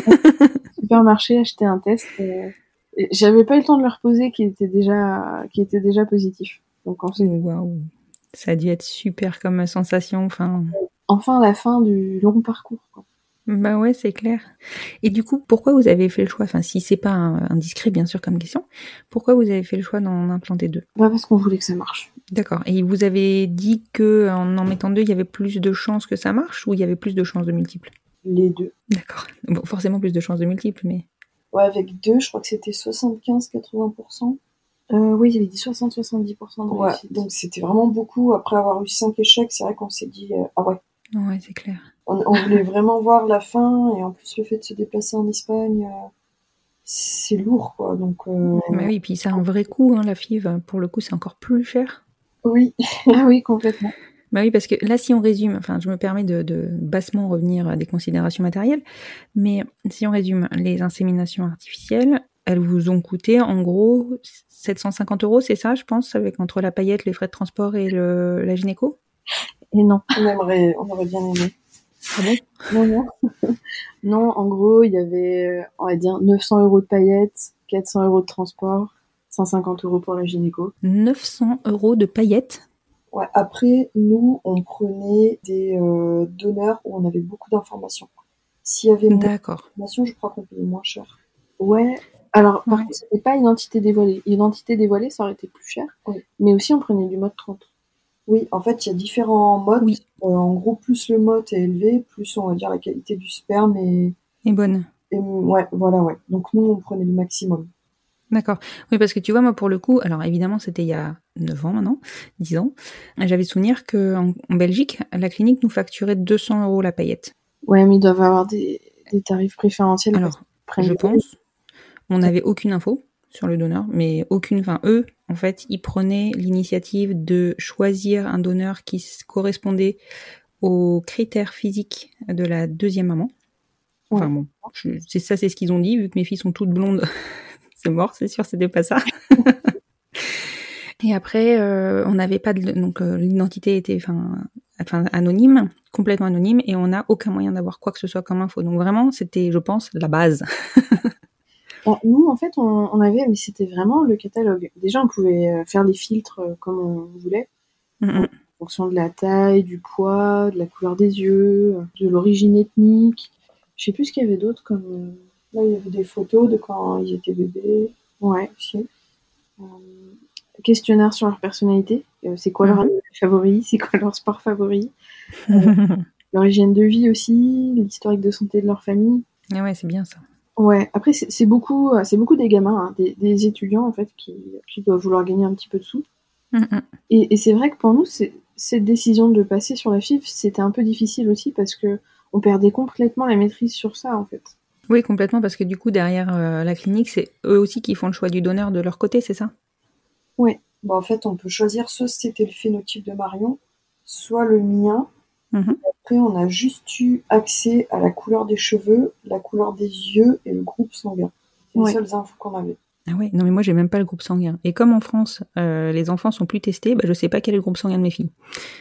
Supermarché, acheter un test. Euh, et j'avais pas eu le temps de le reposer, qui était déjà, qui était déjà positif. Donc ensuite, waouh, ça a dû être super comme sensation. Enfin, enfin la fin du long parcours, quoi. Bah ouais, c'est clair. Et du coup, pourquoi vous avez fait le choix, enfin si c'est pas indiscret bien sûr comme question, pourquoi vous avez fait le choix d'en implanter deux? Bah parce qu'on voulait que ça marche. D'accord. Et vous avez dit que en en mettant deux, il y avait plus de chances que ça marche ou il y avait plus de chances de multiples? Les deux. D'accord. Bon, forcément plus de chances de multiples, mais... Ouais, avec deux, je crois que c'était soixante-quinze à quatre-vingts pour cent. Euh, oui, il y avait dit soixante à soixante-dix pour cent de réussite. Ouais, donc c'était vraiment beaucoup. Après avoir eu cinq échecs, c'est vrai qu'on s'est dit, euh, ah ouais. Ouais, c'est clair. On, on voulait vraiment voir la fin, et en plus le fait de se déplacer en Espagne, euh, c'est lourd, quoi. Donc, euh... bah oui, et puis ça a un vrai coût, hein, la F I V. Pour le coup, c'est encore plus cher. Oui, ah oui, complètement. Bah oui, parce que là, si on résume, enfin, je me permets de, de bassement revenir à des considérations matérielles, mais si on résume les inséminations artificielles, elles vous ont coûté en gros sept cent cinquante euros, c'est ça, je pense, avec entre la paillette, les frais de transport et le, la gynéco. Et non. On aimerait, on aurait bien aimé. Ah bon? Non, non. Non, en gros, il y avait, on va dire, neuf cents euros de paillettes, quatre cents euros de transport, cent cinquante euros pour la gynéco. neuf cents euros de paillettes? Ouais, après, nous, on prenait des euh, donneurs où on avait beaucoup d'informations. S'il y avait moins D'accord. d'informations, je crois qu'on payait moins cher. Ouais. Alors, par Ouais. contre, c'était pas identité dévoilée. Identité dévoilée, ça aurait été plus cher. Oui. Mais aussi, on prenait du mode trente. Oui, en fait, il y a différents modes. Oui. Euh, en gros, plus le mode est élevé, plus on va dire la qualité du sperme est... Et bonne. est- Ouais, voilà, ouais. Donc nous, on prenait le maximum. D'accord. Oui, parce que tu vois, moi, pour le coup, alors évidemment, c'était il y a neuf ans maintenant, dix ans, j'avais souvenir qu'en en Belgique, la clinique nous facturait deux cents euros la paillette. Ouais, mais ils doivent avoir des, des tarifs préférentiels. Alors, je pense, on n'avait aucune info sur le donneur, mais aucune, enfin, eux, en fait, ils prenaient l'initiative de choisir un donneur qui s- correspondait aux critères physiques de la deuxième maman. Enfin bon, je- c'est ça, c'est ce qu'ils ont dit, vu que mes filles sont toutes blondes. C'est mort, c'est sûr, c'était pas ça. Et après, euh, on n'avait pas de, donc euh, l'identité était, enfin, enfin anonyme, complètement anonyme, et on n'a aucun moyen d'avoir quoi que ce soit comme info. Donc vraiment, c'était, je pense, la base. Bon, nous, en fait, on, on avait, mais c'était vraiment le catalogue. Déjà, on pouvait euh, faire des filtres euh, comme on voulait, Mm-mm. en fonction de la taille, du poids, de la couleur des yeux, de l'origine ethnique. Je sais plus ce qu'il y avait d'autre comme. euh, Là, il y avait des photos de quand ils étaient bébés. Ouais, aussi. Euh, questionnaire sur leur personnalité. Euh, c'est quoi leur Mhm. animal favori? C'est quoi leur sport favori? Euh, leur hygiène de vie aussi, l'historique de santé de leur famille. Ah ouais, c'est bien ça. Ouais, après, c'est c'est beaucoup, euh, c'est beaucoup des gamins, hein, des, des étudiants, en fait, qui, qui doivent vouloir gagner un petit peu de sous. Mm-mm. Et, et c'est vrai que pour nous, c'est, cette décision de passer sur la F I V, c'était un peu difficile aussi parce que on perdait complètement la maîtrise sur ça, en fait. Oui, complètement, parce que du coup, derrière euh, la clinique, c'est eux aussi qui font le choix du donneur de leur côté, c'est ça? Ouais. Bah, en fait, on peut choisir soit c'était le phénotype de Marion, soit le mien. Mhm. Après, on a juste eu accès à la couleur des cheveux, la couleur des yeux et le groupe sanguin. C'est Ouais. les seules infos qu'on avait. Ah ouais, non mais moi j'ai même pas le groupe sanguin. Et comme en France, euh, les enfants sont plus testés, bah, je sais pas quel est le groupe sanguin de mes filles.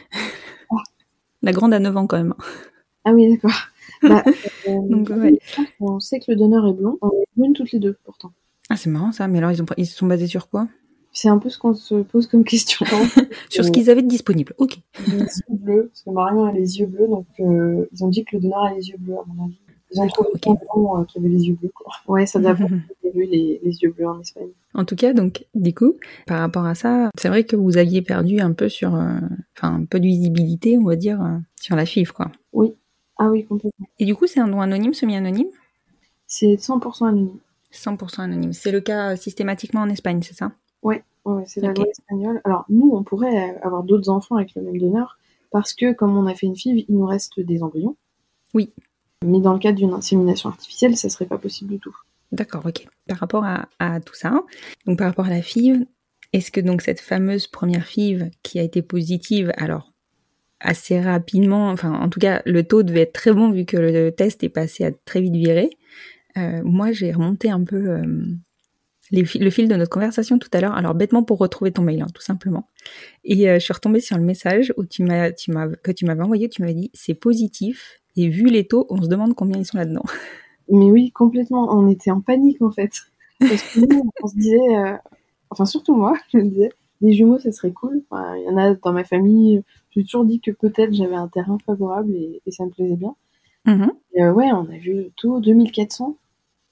La grande a neuf ans quand même. Ah oui, d'accord. Bah, euh, Donc, ouais. on sait que le donneur est blond. On est brunes toutes les deux, pourtant. Ah c'est marrant ça, mais alors ils, ont, ils se sont basés sur quoi? C'est un peu ce qu'on se pose comme question. Sur ce qu'ils avaient de disponible, ok. Les yeux bleus, parce que Marion a les yeux bleus, donc euh, ils ont dit que le donneur a les yeux bleus, à mon avis. Ils ont trouvé Ok. quelqu'un euh, qui avait les yeux bleus, quoi. Ouais, ça doit avoir vu les, les yeux bleus en Espagne. En tout cas, donc, du coup, par rapport à ça, c'est vrai que vous aviez perdu un peu sur, euh, enfin, un peu de visibilité, on va dire, euh, sur la F I V, quoi. Oui. Ah oui, complètement. Et du coup, c'est un don anonyme, semi-anonyme? C'est cent pour cent anonyme. cent pour cent anonyme. C'est le cas euh, systématiquement en Espagne, c'est ça? Ouais, ouais, c'est la Ok. loi espagnole. Alors, nous, on pourrait avoir d'autres enfants avec le même donneur, parce que, comme on a fait une F I V, il nous reste des embryons. Oui. Mais dans le cadre d'une insémination artificielle, ça serait pas possible du tout. D'accord, ok. Par rapport à, à tout ça, donc par rapport à la F I V, est-ce que donc cette fameuse première F I V qui a été positive, alors assez rapidement, enfin en tout cas le taux devait être très bon vu que le test est passé à très vite virer. Euh, moi j'ai remonté un peu euh, les fi- le fil de notre conversation tout à l'heure, alors bêtement pour retrouver ton mail, hein, tout simplement. Et euh, je suis retombée sur le message où tu m'as, tu m'as, que tu m'avais envoyé, tu m'avais dit c'est positif et vu les taux, on se demande combien ils sont là-dedans. Mais oui, complètement. On était en panique, en fait. Parce que nous, on se disait... euh, Enfin, surtout moi, je me disais, des jumeaux, ça serait cool. Enfin, il y en a dans ma famille. J'ai toujours dit que peut-être j'avais un terrain favorable et, et ça me plaisait bien. Mhm. Et euh, ouais, on a vu le taux deux mille quatre cents.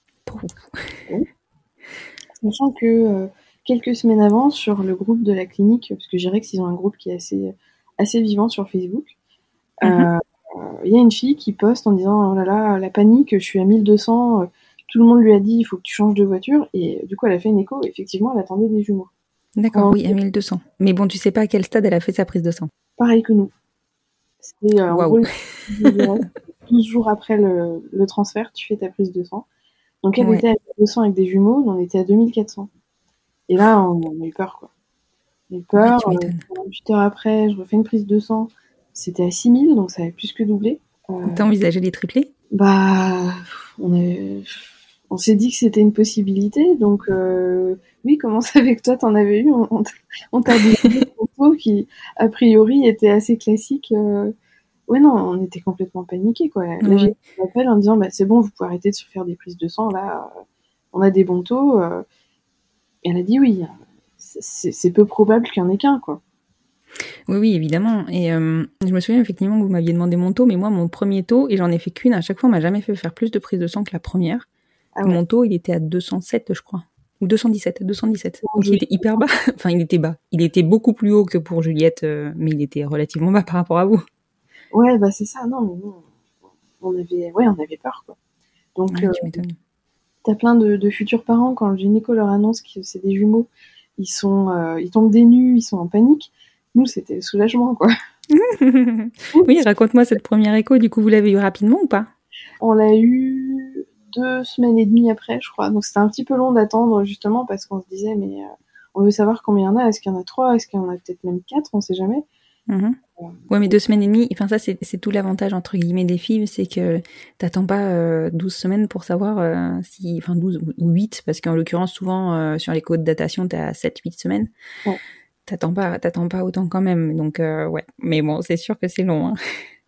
Sachant que euh, quelques semaines avant, sur le groupe de la clinique, parce que je dirais qu'ils ont un groupe qui est assez, assez vivant sur Facebook, il Mhm. euh, euh, y a une fille qui poste en disant « Oh là là, la panique, je suis à mille deux cents, euh, tout le monde lui a dit il faut que tu changes de voiture ». Et euh, du coup, elle a fait une écho, et effectivement, elle attendait des jumeaux. D'accord, Oh. oui, à mille deux cents. Mais bon, tu sais pas à quel stade elle a fait sa prise de sang. Pareil que nous. C'est euh, en Waouh. gros, douze jours après le, le transfert, tu fais ta prise de sang. Donc elle Ouais. était à mille deux cents avec des jumeaux, nous on était à deux mille quatre cents. Et là, on, on a eu peur, quoi. On a eu peur. Ouais, tu m'étonnes. Euh, huit heures après, je refais une prise de sang. C'était à six mille, donc ça avait plus que doublé. Euh, T'as envisagé les triplés? bah, on avait... on s'est dit que c'était une possibilité. Donc, euh, oui, comment on savait que toi, t'en avais eu? On, on, on t'a dit des photos qui, a priori, étaient assez classiques. Euh... Ouais, non, on était complètement paniqués, quoi. Là, Ouais. j'ai un appel en disant, bah, c'est bon, vous pouvez arrêter de se faire des prises de sang, là. Euh, on a des bons taux. Euh... Et elle a dit oui. C'est, c'est peu probable qu'il y en ait qu'un, quoi. Oui, oui, évidemment. Et euh, je me souviens effectivement que vous m'aviez demandé mon taux, mais moi, mon premier taux, et j'en ai fait qu'une, à chaque fois, on m'a jamais fait faire plus de prises de sang que la première. Ah ouais. Mon taux, il était à deux cent sept, je crois. Ou deux cent dix-sept, deux cent dix-sept. Donc, il était hyper bas. Enfin, il était bas. Il était beaucoup plus haut que pour Juliette, euh, mais il était relativement bas par rapport à vous. Ouais, bah c'est ça. Non, mais non. On avait, ouais, on avait peur, quoi. Donc, Ouais, euh, tu m'étonnes. t'as plein de, de futurs parents, quand le gynéco leur annonce que c'est des jumeaux, ils sont, euh, ils tombent des nues, ils sont en panique. Nous, c'était le soulagement, quoi. Oui, raconte-moi cette première écho. Du coup, vous l'avez eu rapidement ou pas? On l'a eu deux semaines et demie après, je crois. Donc, c'était un petit peu long d'attendre, justement, parce qu'on se disait, mais euh, on veut savoir combien il y en a. Est-ce qu'il y en a trois? Est-ce qu'il y en a peut-être même quatre? On sait jamais. Mmh. Ouais, mais deux semaines et demie, enfin ça c'est, c'est tout l'avantage entre guillemets des films, c'est que t'attends pas euh, douze semaines pour savoir euh, si, enfin douze ou huit, parce qu'en l'occurrence souvent euh, sur les codes de datation t'es à sept huit semaines. Ouais. T'attends pas, t'attends pas autant quand même, donc euh, ouais. Mais bon, c'est sûr que c'est long. Hein.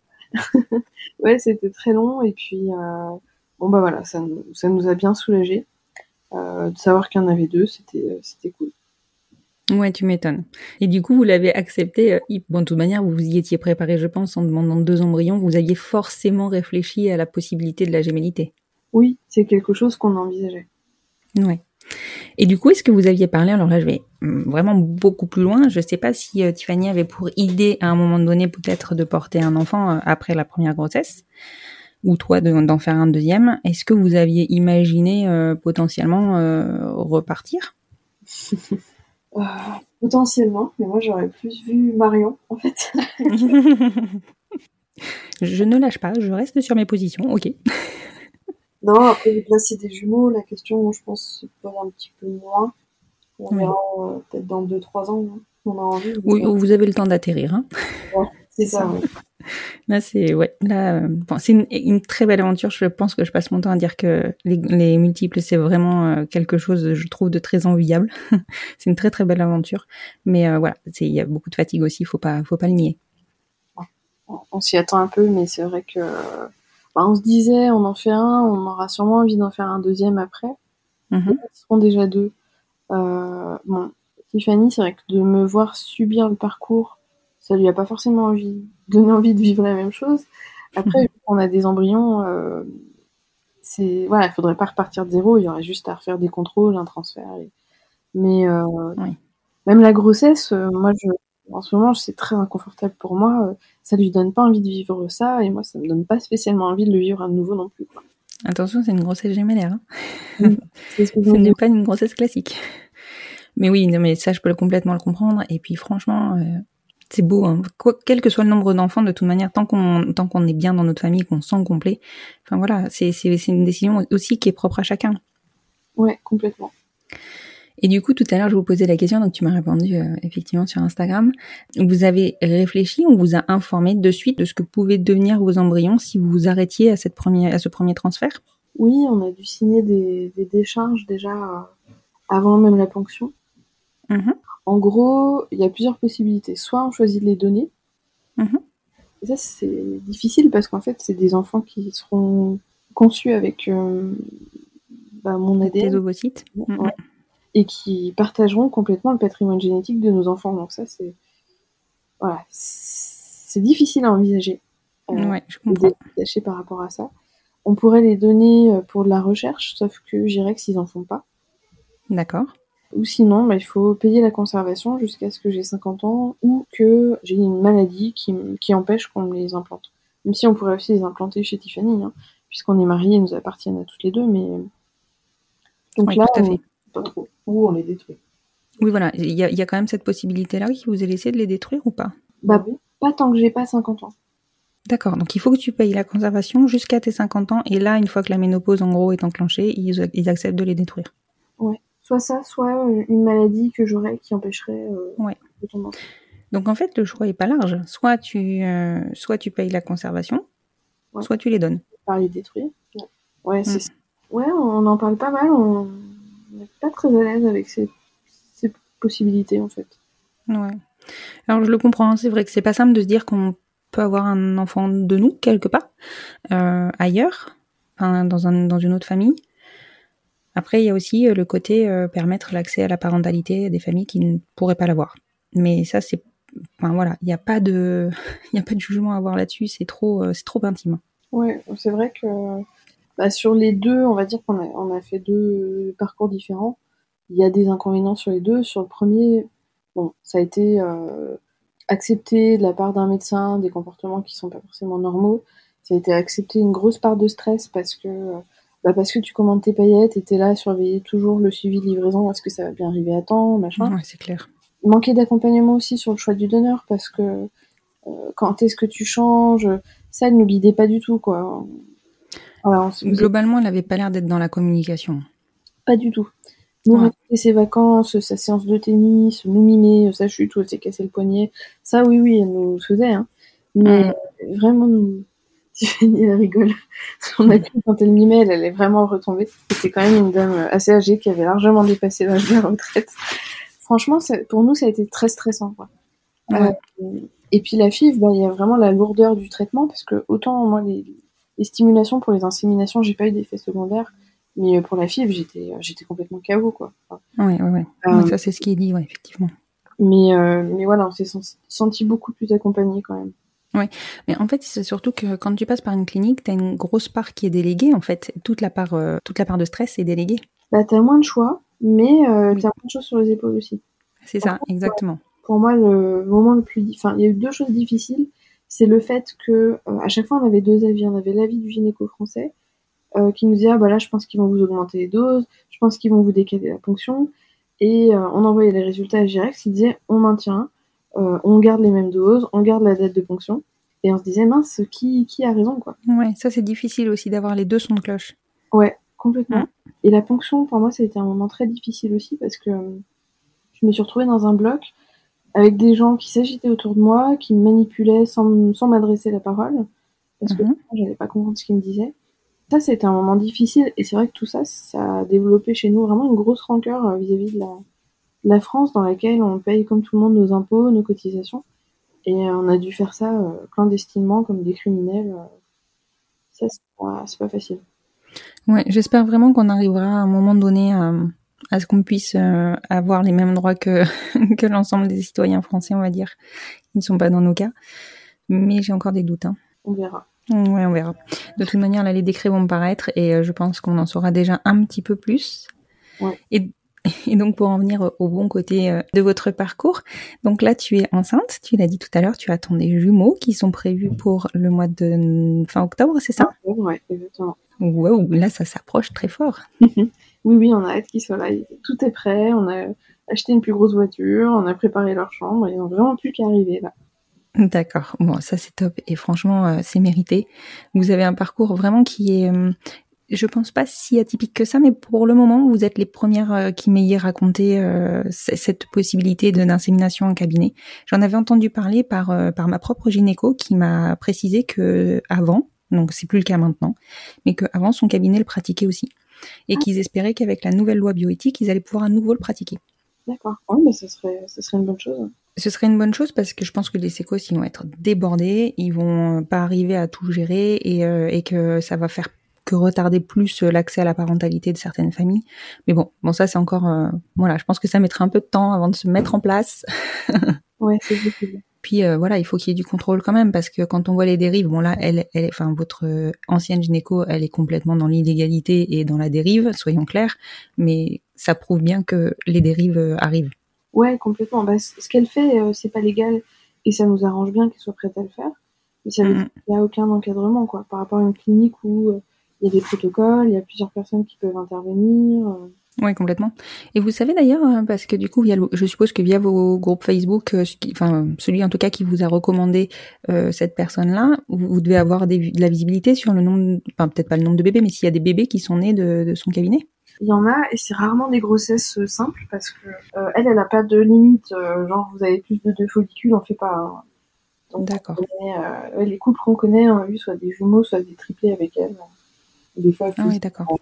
Ouais, c'était très long, et puis euh, bon bah voilà, ça nous, ça nous a bien soulagés. Euh, de savoir qu'il y en avait deux, c'était, c'était cool. Ouais, tu m'étonnes. Et du coup, vous l'avez accepté. Euh, bon, de toute manière, vous vous y étiez préparé, je pense, en demandant deux embryons. Vous aviez forcément réfléchi à la possibilité de la gémellité. Oui, c'est quelque chose qu'on envisageait. Ouais. Et du coup, est-ce que vous aviez parlé, alors là je vais vraiment beaucoup plus loin, je ne sais pas si euh, Tiffany avait pour idée à un moment donné peut-être de porter un enfant euh, après la première grossesse, ou toi de, d'en faire un deuxième. Est-ce que vous aviez imaginé euh, potentiellement euh, repartir? Euh, potentiellement, mais moi j'aurais plus vu Marion, en fait. Je ne lâche pas, je reste sur mes positions, ok. Non, après placer des jumeaux, la question, je pense, se pose un petit peu moins. On Oui. verra euh, peut-être dans deux trois ans, hein. On a envie. Oui, vous avez le temps d'atterrir. Hein. Ouais, c'est ça, ouais. Là, c'est ouais, là, euh, bon, c'est une, une très belle aventure. Je pense que je passe mon temps à dire que les, les multiples, c'est vraiment euh, quelque chose, je trouve, de très enviable. C'est une très très belle aventure, mais euh, voilà, c'est il y a beaucoup de fatigue aussi. Faut pas, faut pas le nier. On, on s'y attend un peu, mais c'est vrai que bah, on se disait, on en fait un, on aura sûrement envie d'en faire un deuxième après. Mm-hmm. Ils seront déjà deux. Euh, bon, Tiffany, c'est vrai que de me voir subir le parcours, ça lui a pas forcément envie, donné envie de vivre la même chose. Après, mm-hmm. on a des embryons, euh, c'est voilà, il faudrait pas repartir de zéro, il y aurait juste à refaire des contrôles, un transfert. Et... Mais euh, oui. Même la grossesse, euh, moi, je, en ce moment, c'est très inconfortable pour moi. Euh, ça lui donne pas envie de vivre ça, et moi, ça me donne pas spécialement envie de le vivre à nouveau non plus, quoi. Attention, c'est une grossesse gémellaire. Hein. Oui, c'est ce que ce n'est dire. Pas une grossesse classique. Mais oui, non, mais ça, je peux complètement le comprendre. Et puis, franchement, euh, c'est beau. Hein. Quoi, quel que soit le nombre d'enfants, de toute manière, tant qu'on, tant qu'on est bien dans notre famille, qu'on se sent complet. Enfin voilà, c'est, c'est, c'est une décision aussi qui est propre à chacun. Ouais, complètement. Et du coup, tout à l'heure, je vous posais la question, donc tu m'as répondu euh, effectivement sur Instagram. Vous avez réfléchi, on vous a informé de suite de ce que pouvaient devenir vos embryons si vous vous arrêtiez à, cette première, à ce premier transfert? Oui, on a dû signer des, des décharges déjà euh, avant même la ponction. Mmh. En gros, il y a plusieurs possibilités. Soit on choisit de les donner. Mmh. Et ça, c'est difficile parce qu'en fait, c'est des enfants qui seront conçus avec euh, bah, mon A D N. Tes ovocytes. Ouais. Mmh. Et qui partageront complètement le patrimoine génétique de nos enfants. Donc ça, c'est voilà, c'est difficile à envisager. Euh, ouais, je comprends. De détacher par rapport à ça. On pourrait les donner pour de la recherche, sauf que j'irais que s'ils en font pas. D'accord. Ou sinon, bah, il faut payer la conservation jusqu'à ce que j'ai cinquante ans ou que j'ai une maladie qui, qui empêche qu'on me les implante. Même si on pourrait aussi les implanter chez Tiffany, hein, puisqu'on est mariés, ils nous appartiennent à toutes les deux, mais donc oui, là, tout à fait. Pas trop. Ou on les détruit. Oui, voilà. Il y a, il y a quand même cette possibilité-là qui vous est laissée de les détruire ou pas? Bah, pas tant que j'ai pas cinquante ans. D'accord. Donc, il faut que tu payes la conservation jusqu'à tes cinquante ans. Et là, une fois que la ménopause, en gros, est enclenchée, ils, ils acceptent de les détruire. Ouais. Soit ça, soit une maladie que j'aurais qui empêcherait euh, ouais. de tomber. Donc, en fait, le choix est pas large. Soit tu, euh, soit tu payes la conservation, ouais. soit tu les donnes. Par les détruire. Ouais, ouais c'est mmh. ça. ouais, on en parle pas mal, on n'est pas très à l'aise avec ces, ces possibilités en fait. Ouais. Alors je le comprends, hein, c'est vrai que c'est pas simple de se dire qu'on peut avoir un enfant de nous quelque part, euh, ailleurs, enfin, dans, un, dans une autre famille. Après, il y a aussi le côté euh, permettre l'accès à la parentalité à des familles qui ne pourraient pas l'avoir. Mais ça, c'est, enfin voilà, il n'y a pas de, il y a pas de jugement à avoir là-dessus. C'est trop, euh, c'est trop intime. Ouais, c'est vrai que bah, sur les deux, on va dire qu'on a, on a fait deux parcours différents. Il y a des inconvénients sur les deux. Sur le premier, bon, ça a été euh, accepté de la part d'un médecin des comportements qui sont pas forcément normaux. Ça a été accepté une grosse part de stress parce que bah parce que tu commandes tes paillettes et t'es là à surveiller toujours le suivi de livraison, est-ce que ça va bien arriver à temps, machin. Ouais, c'est clair. Manquer d'accompagnement aussi sur le choix du donneur parce que euh, quand est-ce que tu changes, ça ne nous guidait pas du tout, quoi. Voilà, on Globalement, elle n'avait pas l'air d'être dans la communication. Pas du tout. Nous Ouais. raconter ses vacances, sa séance de tennis, nous mimer, sa chute où elle s'est cassé le poignet, ça oui, oui, elle nous faisait, hein. Mais mmh. vraiment, nous... Tiffany, elle rigole. On a cru quand elle mimait, elle allait vraiment retomber. C'était quand même une dame assez âgée qui avait largement dépassé l'âge de la retraite. Franchement, ça, pour nous, ça a été très stressant, quoi. Ouais. Euh, et puis la F I V, bah, il y a vraiment la lourdeur du traitement, parce que autant, moi, les, les stimulations pour les inséminations, j'ai pas eu d'effet secondaire. Mais pour la F I V, j'étais, j'étais complètement K O, quoi. Enfin, ouais, ouais, ouais. Euh, ouais. Ça, c'est ce qui est dit, ouais, effectivement. Mais, euh, mais voilà, on s'est senti, senti beaucoup plus accompagné quand même. Ouais, mais en fait, c'est surtout que quand tu passes par une clinique, t'as une grosse part qui est déléguée, en fait. Toute la part, euh, toute la part de stress est déléguée. Bah, t'as moins de choix, mais euh, oui. T'as moins de choses sur les épaules aussi. C'est ça, contre, exactement. Pour moi, le moment le plus... Enfin, il y a eu deux choses difficiles. C'est le fait que euh, à chaque fois, on avait deux avis. On avait l'avis du gynéco français, Euh, qui nous disait ah bah là je pense qu'ils vont vous augmenter les doses, je pense qu'ils vont vous décaler la ponction, et euh, on envoyait les résultats à Girex qui disaient on maintient, euh, on garde les mêmes doses, on garde la date de ponction, et on se disait mince qui, qui a raison quoi. Ouais, ça c'est difficile aussi d'avoir les deux sons de cloche. Ouais, complètement. Mmh. Et la ponction pour moi ça a été un moment très difficile aussi parce que euh, je me suis retrouvée dans un bloc avec des gens qui s'agitaient autour de moi, qui me manipulaient sans, sans m'adresser la parole, parce que mmh. j'allais pas comprendre ce qu'ils me disaient. Ça, c'était un moment difficile, et c'est vrai que tout ça, ça a développé chez nous vraiment une grosse rancœur vis-à-vis de la, de la France, dans laquelle on paye comme tout le monde nos impôts, nos cotisations, et on a dû faire ça euh, clandestinement, comme des criminels. Ça, c'est pas, c'est pas facile. Ouais, j'espère vraiment qu'on arrivera à un moment donné à, à ce qu'on puisse euh, avoir les mêmes droits que, que l'ensemble des citoyens français, on va dire. Ils ne sont pas dans nos cas, mais j'ai encore des doutes. Hein. On verra. Ouais, on verra. De toute manière, là, les décrets vont paraître et euh, je pense qu'on en saura déjà un petit peu plus. Ouais. Et, et donc, pour en venir au bon côté euh, de votre parcours, donc là, tu es enceinte, tu l'as dit tout à l'heure, tu attends des jumeaux qui sont prévus pour le mois de fin octobre, c'est ça ? Ouais, ouais, exactement. Wow, là, ça s'approche très fort. oui, oui, on a hâte qu'ils soient là. Tout est prêt, on a acheté une plus grosse voiture, on a préparé leur chambre, ils n'ont vraiment plus qu'à arriver là. D'accord, bon ça c'est top et franchement euh, c'est mérité. Vous avez un parcours vraiment qui est, euh, je pense pas si atypique que ça, mais pour le moment vous êtes les premières euh, qui m'ayez raconté euh, c- cette possibilité de d'insémination en cabinet. J'en avais entendu parler par euh, par ma propre gynéco qui m'a précisé que avant, donc c'est plus le cas maintenant, mais que avant son cabinet le pratiquait aussi et qu'ils espéraient qu'avec la nouvelle loi bioéthique ils allaient pouvoir à nouveau le pratiquer. D'accord, oui, mais ce serait ce serait une bonne chose. Ce serait une bonne chose parce que je pense que les sécos ils vont être débordés, ils vont pas arriver à tout gérer et, euh, et que ça va faire que retarder plus l'accès à la parentalité de certaines familles. Mais bon, bon ça c'est encore, euh, voilà, je pense que ça mettra un peu de temps avant de se mettre en place. Ouais, c'est possible. Puis euh, voilà, il faut qu'il y ait du contrôle quand même parce que quand on voit les dérives, bon là, elle, elle, enfin votre euh, ancienne gynéco, elle est complètement dans l'illégalité et dans la dérive, soyons clairs, mais ça prouve bien que les dérives euh, arrivent. Ouais, complètement. Bah, ce qu'elle fait, euh, c'est pas légal et ça nous arrange bien qu'elle soit prête à le faire. Mais ça veut dire qu'il n'y a aucun encadrement, quoi, par rapport à une clinique où il euh, y a des protocoles, il y a plusieurs personnes qui peuvent intervenir. Euh... Oui, complètement. Et vous savez d'ailleurs, parce que du coup, via le, je suppose que via vos groupes Facebook, euh, enfin celui en tout cas qui vous a recommandé euh, cette personne-là, vous, vous devez avoir des, de la visibilité sur le nombre, enfin peut-être pas le nombre de bébés, mais s'il y a des bébés qui sont nés de, de son cabinet. Il y en a, et c'est rarement des grossesses euh, simples, parce que euh, elle, elle a pas de limite, euh, genre vous avez plus de deux follicules, on fait pas. Hein. Donc, d'accord. Connaît, euh, les couples qu'on connaît, on a vu soit des jumeaux, soit des triplés avec elle. Des fois, ah oui, d'accord. Euh,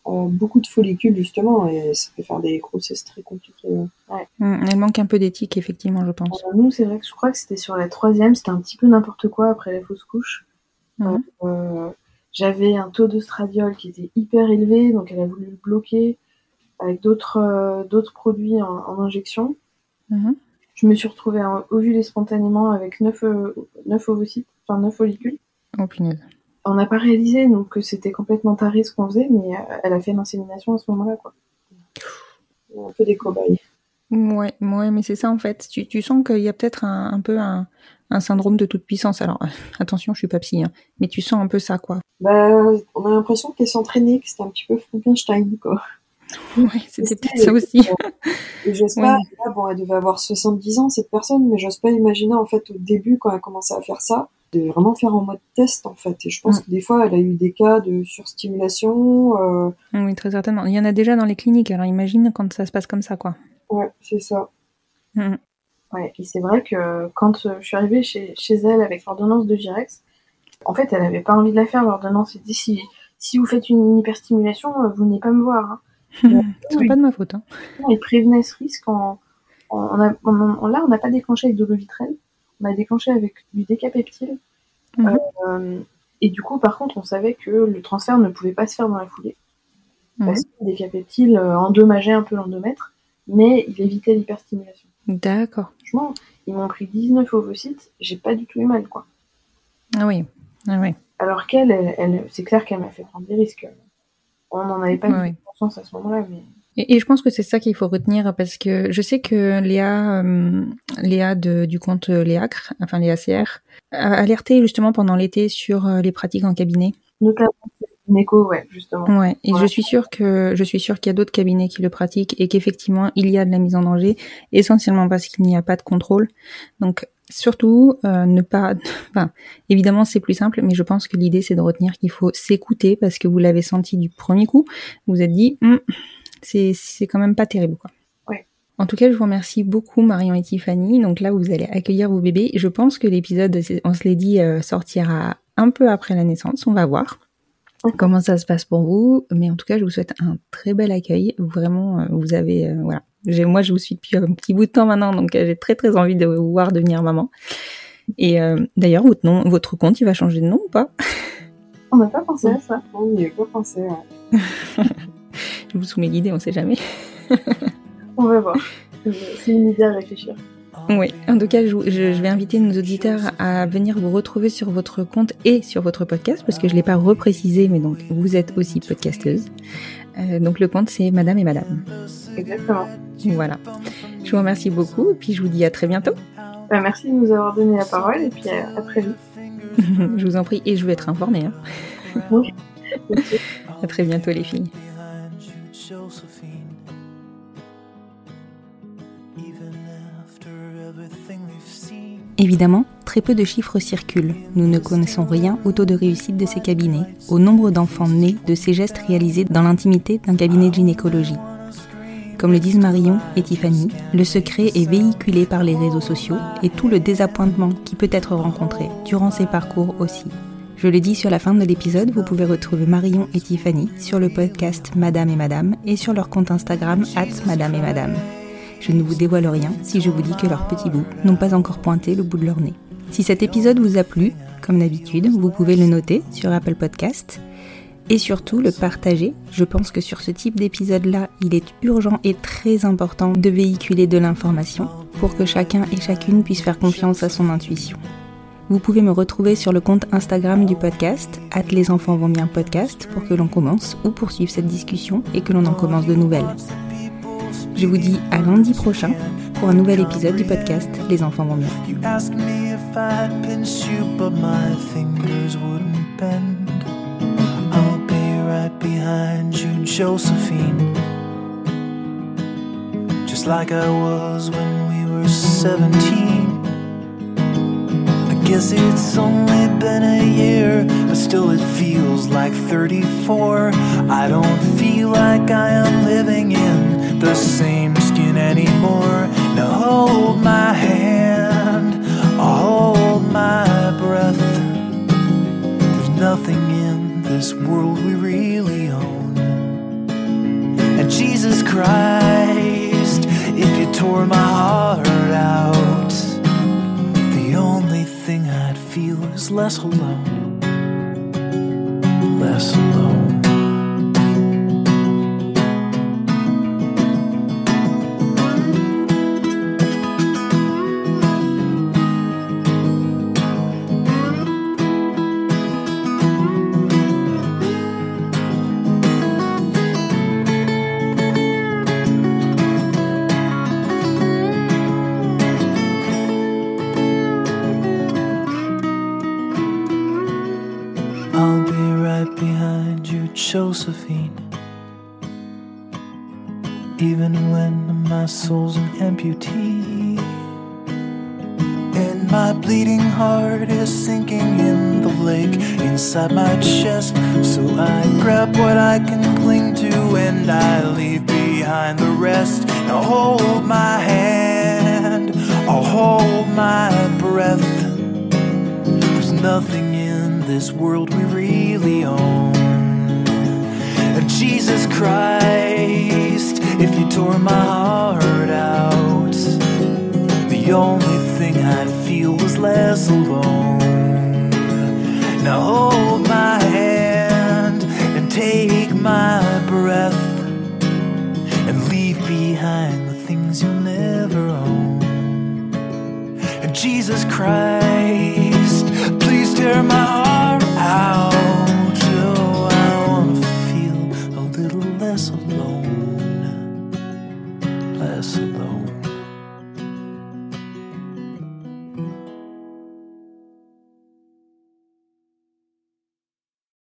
euh, beaucoup de follicules justement, et ça peut faire des grossesses très compliquées. Ouais. Mmh, elle manque un peu d'éthique, effectivement, je pense. Alors, nous, c'est vrai que je crois que c'était sur la troisième, c'était un petit peu n'importe quoi après la fausse couche. Mmh. Euh, j'avais un taux d'œstradiol qui était hyper élevé, donc elle a voulu le bloquer avec d'autres, euh, d'autres produits en, en injection. Mmh. Je me suis retrouvée en ovulée spontanément avec neuf ovocytes, enfin neuf follicules. Oh punaise. On n'a pas réalisé donc que c'était complètement taré ce qu'on faisait, mais euh, elle a fait une insémination à ce moment-là, quoi. Un peu des cobayes. Ouais, ouais, mais c'est ça en fait. Tu, tu sens qu'il y a peut-être un, un peu un, un syndrome de toute puissance. Alors euh, attention, je suis pas psy, hein, mais tu sens un peu ça, quoi. Bah, on a l'impression qu'elle s'entraînait, que c'était un petit peu Frankenstein, quoi. Ouais, c'était peut-être ça aussi. Et j'ose pas, ouais. Là, bon, elle devait avoir soixante-dix ans, cette personne, mais j'ose pas imaginer, en fait, au début, quand elle commençait à faire ça, de vraiment faire en mode test, en fait. Et je pense mmh. que des fois, elle a eu des cas de surstimulation. Euh... Oui, très certainement. Il y en a déjà dans les cliniques, alors imagine quand ça se passe comme ça, quoi. Ouais, c'est ça. Mmh. Ouais, et c'est vrai que quand je suis arrivée chez, chez elle avec l'ordonnance de Girex, en fait, elle avait pas envie de la faire, l'ordonnance. Elle dit, si, si vous faites une hyperstimulation, vous venez pas me voir, hein. Bon, ce serait pas de ma faute. Hein. Il prévenait ce risque. En, en, a, en, en, là, on n'a pas déclenché avec de l'Ovitrel, on a déclenché avec du décapeptile. Mm-hmm. Euh, et du coup, par contre, on savait que le transfert ne pouvait pas se faire dans la foulée. Mm-hmm. Parce que le décapeptile euh, endommageait un peu l'endomètre, mais il évitait l'hyperstimulation. D'accord. Franchement, ils m'ont pris dix-neuf ovocytes, j'ai pas du tout eu mal, quoi. Ah oui, ah oui. Alors qu'elle, elle, elle, c'est clair qu'elle m'a fait prendre des risques. On n'en avait pas eu oui. conscience à ce moment-là, mais... Et, et je pense que c'est ça qu'il faut retenir, parce que je sais que Léa, euh, Léa de, du compte Léacre, enfin Léa C R, a alerté justement pendant l'été sur euh, les pratiques en cabinet. Notamment une écho, ouais, justement. Ouais, et ouais. je suis sûre que je suis sûre qu'il y a d'autres cabinets qui le pratiquent et qu'effectivement il y a de la mise en danger, essentiellement parce qu'il n'y a pas de contrôle. Donc surtout euh, ne pas, enfin évidemment c'est plus simple, mais je pense que l'idée c'est de retenir qu'il faut s'écouter parce que vous l'avez senti du premier coup, vous vous êtes dit hm, c'est c'est quand même pas terrible, quoi. Ouais. En tout cas, je vous remercie beaucoup Marion et Tiffany. Donc là, vous allez accueillir vos bébés. Je pense que l'épisode, on se l'est dit, euh, sortira un peu après la naissance. On va voir comment ça se passe pour vous. Mais en tout cas, je vous souhaite un très bel accueil. Vraiment, euh, vous avez, euh, voilà. J'ai, moi, je vous suis depuis un petit bout de temps maintenant, donc euh, j'ai très très envie de vous voir devenir maman. Et euh, d'ailleurs, votre nom, votre compte, il va changer de nom ou pas? On n'a pas pensé à ça. On n'y a pas pensé. Ouais. Je vous soumets l'idée, on sait jamais. On va voir. C'est une idée à réfléchir. Oui, en tout cas, je, je, je vais inviter nos auditeurs à venir vous retrouver sur votre compte et sur votre podcast, parce que je ne l'ai pas reprécisé, mais donc vous êtes aussi podcasteuse. Euh, donc le compte, c'est Madame et Madame. Exactement. Voilà. Je vous remercie beaucoup, et puis je vous dis à très bientôt. Bah, merci de nous avoir donné la parole, et puis à, à très vite. Je vous en prie, et je vais être informée. Hein. Oui. À très bientôt, les filles. Évidemment, très peu de chiffres circulent. Nous ne connaissons rien au taux de réussite de ces cabinets, au nombre d'enfants nés de ces gestes réalisés dans l'intimité d'un cabinet de gynécologie. Comme le disent Marion et Tiffany, le secret est véhiculé par les réseaux sociaux et tout le désappointement qui peut être rencontré durant ces parcours aussi. Je le dis sur la fin de l'épisode, vous pouvez retrouver Marion et Tiffany sur le podcast Madame et Madame et sur leur compte Instagram arobase madame et madame. Je ne vous dévoile rien si je vous dis que leurs petits bouts n'ont pas encore pointé le bout de leur nez. Si cet épisode vous a plu, comme d'habitude, vous pouvez le noter sur Apple Podcast et surtout le partager. Je pense que sur ce type d'épisode-là, il est urgent et très important de véhiculer de l'information pour que chacun et chacune puisse faire confiance à son intuition. Vous pouvez me retrouver sur le compte Instagram du podcast, arobase les enfants vont bien podcast, pour que l'on commence ou poursuive cette discussion et que l'on en commence de nouvelles. Je vous dis à lundi prochain pour un nouvel épisode du podcast Les enfants vont bien. You asked me if I'd pinch you, but my fingers wouldn't bend. I'll be right behind you, Josephine. Just like I was when we were seventeen. I guess it's only been a year, but still it feels like thirty-four. I don't feel like I am living in the same skin anymore. Now hold my hand, hold my breath. There's nothing in this world we really own. And Jesus Christ, if you tore my heart out, the only thing I'd feel is less alone, less alone. I'll be right behind you, Josephine. Even when my soul's an amputee, and my bleeding heart is sinking in the lake inside my chest. So I grab what I can cling to and I leave behind the rest. Now hold my hand, I'll hold my breath. There's nothing in this world we really own. And Jesus Christ, if you tore my heart out, the only thing I'd feel was less alone. Now hold my hand and take my breath, and leave behind the things you'll never own. And Jesus Christ, please tear my heart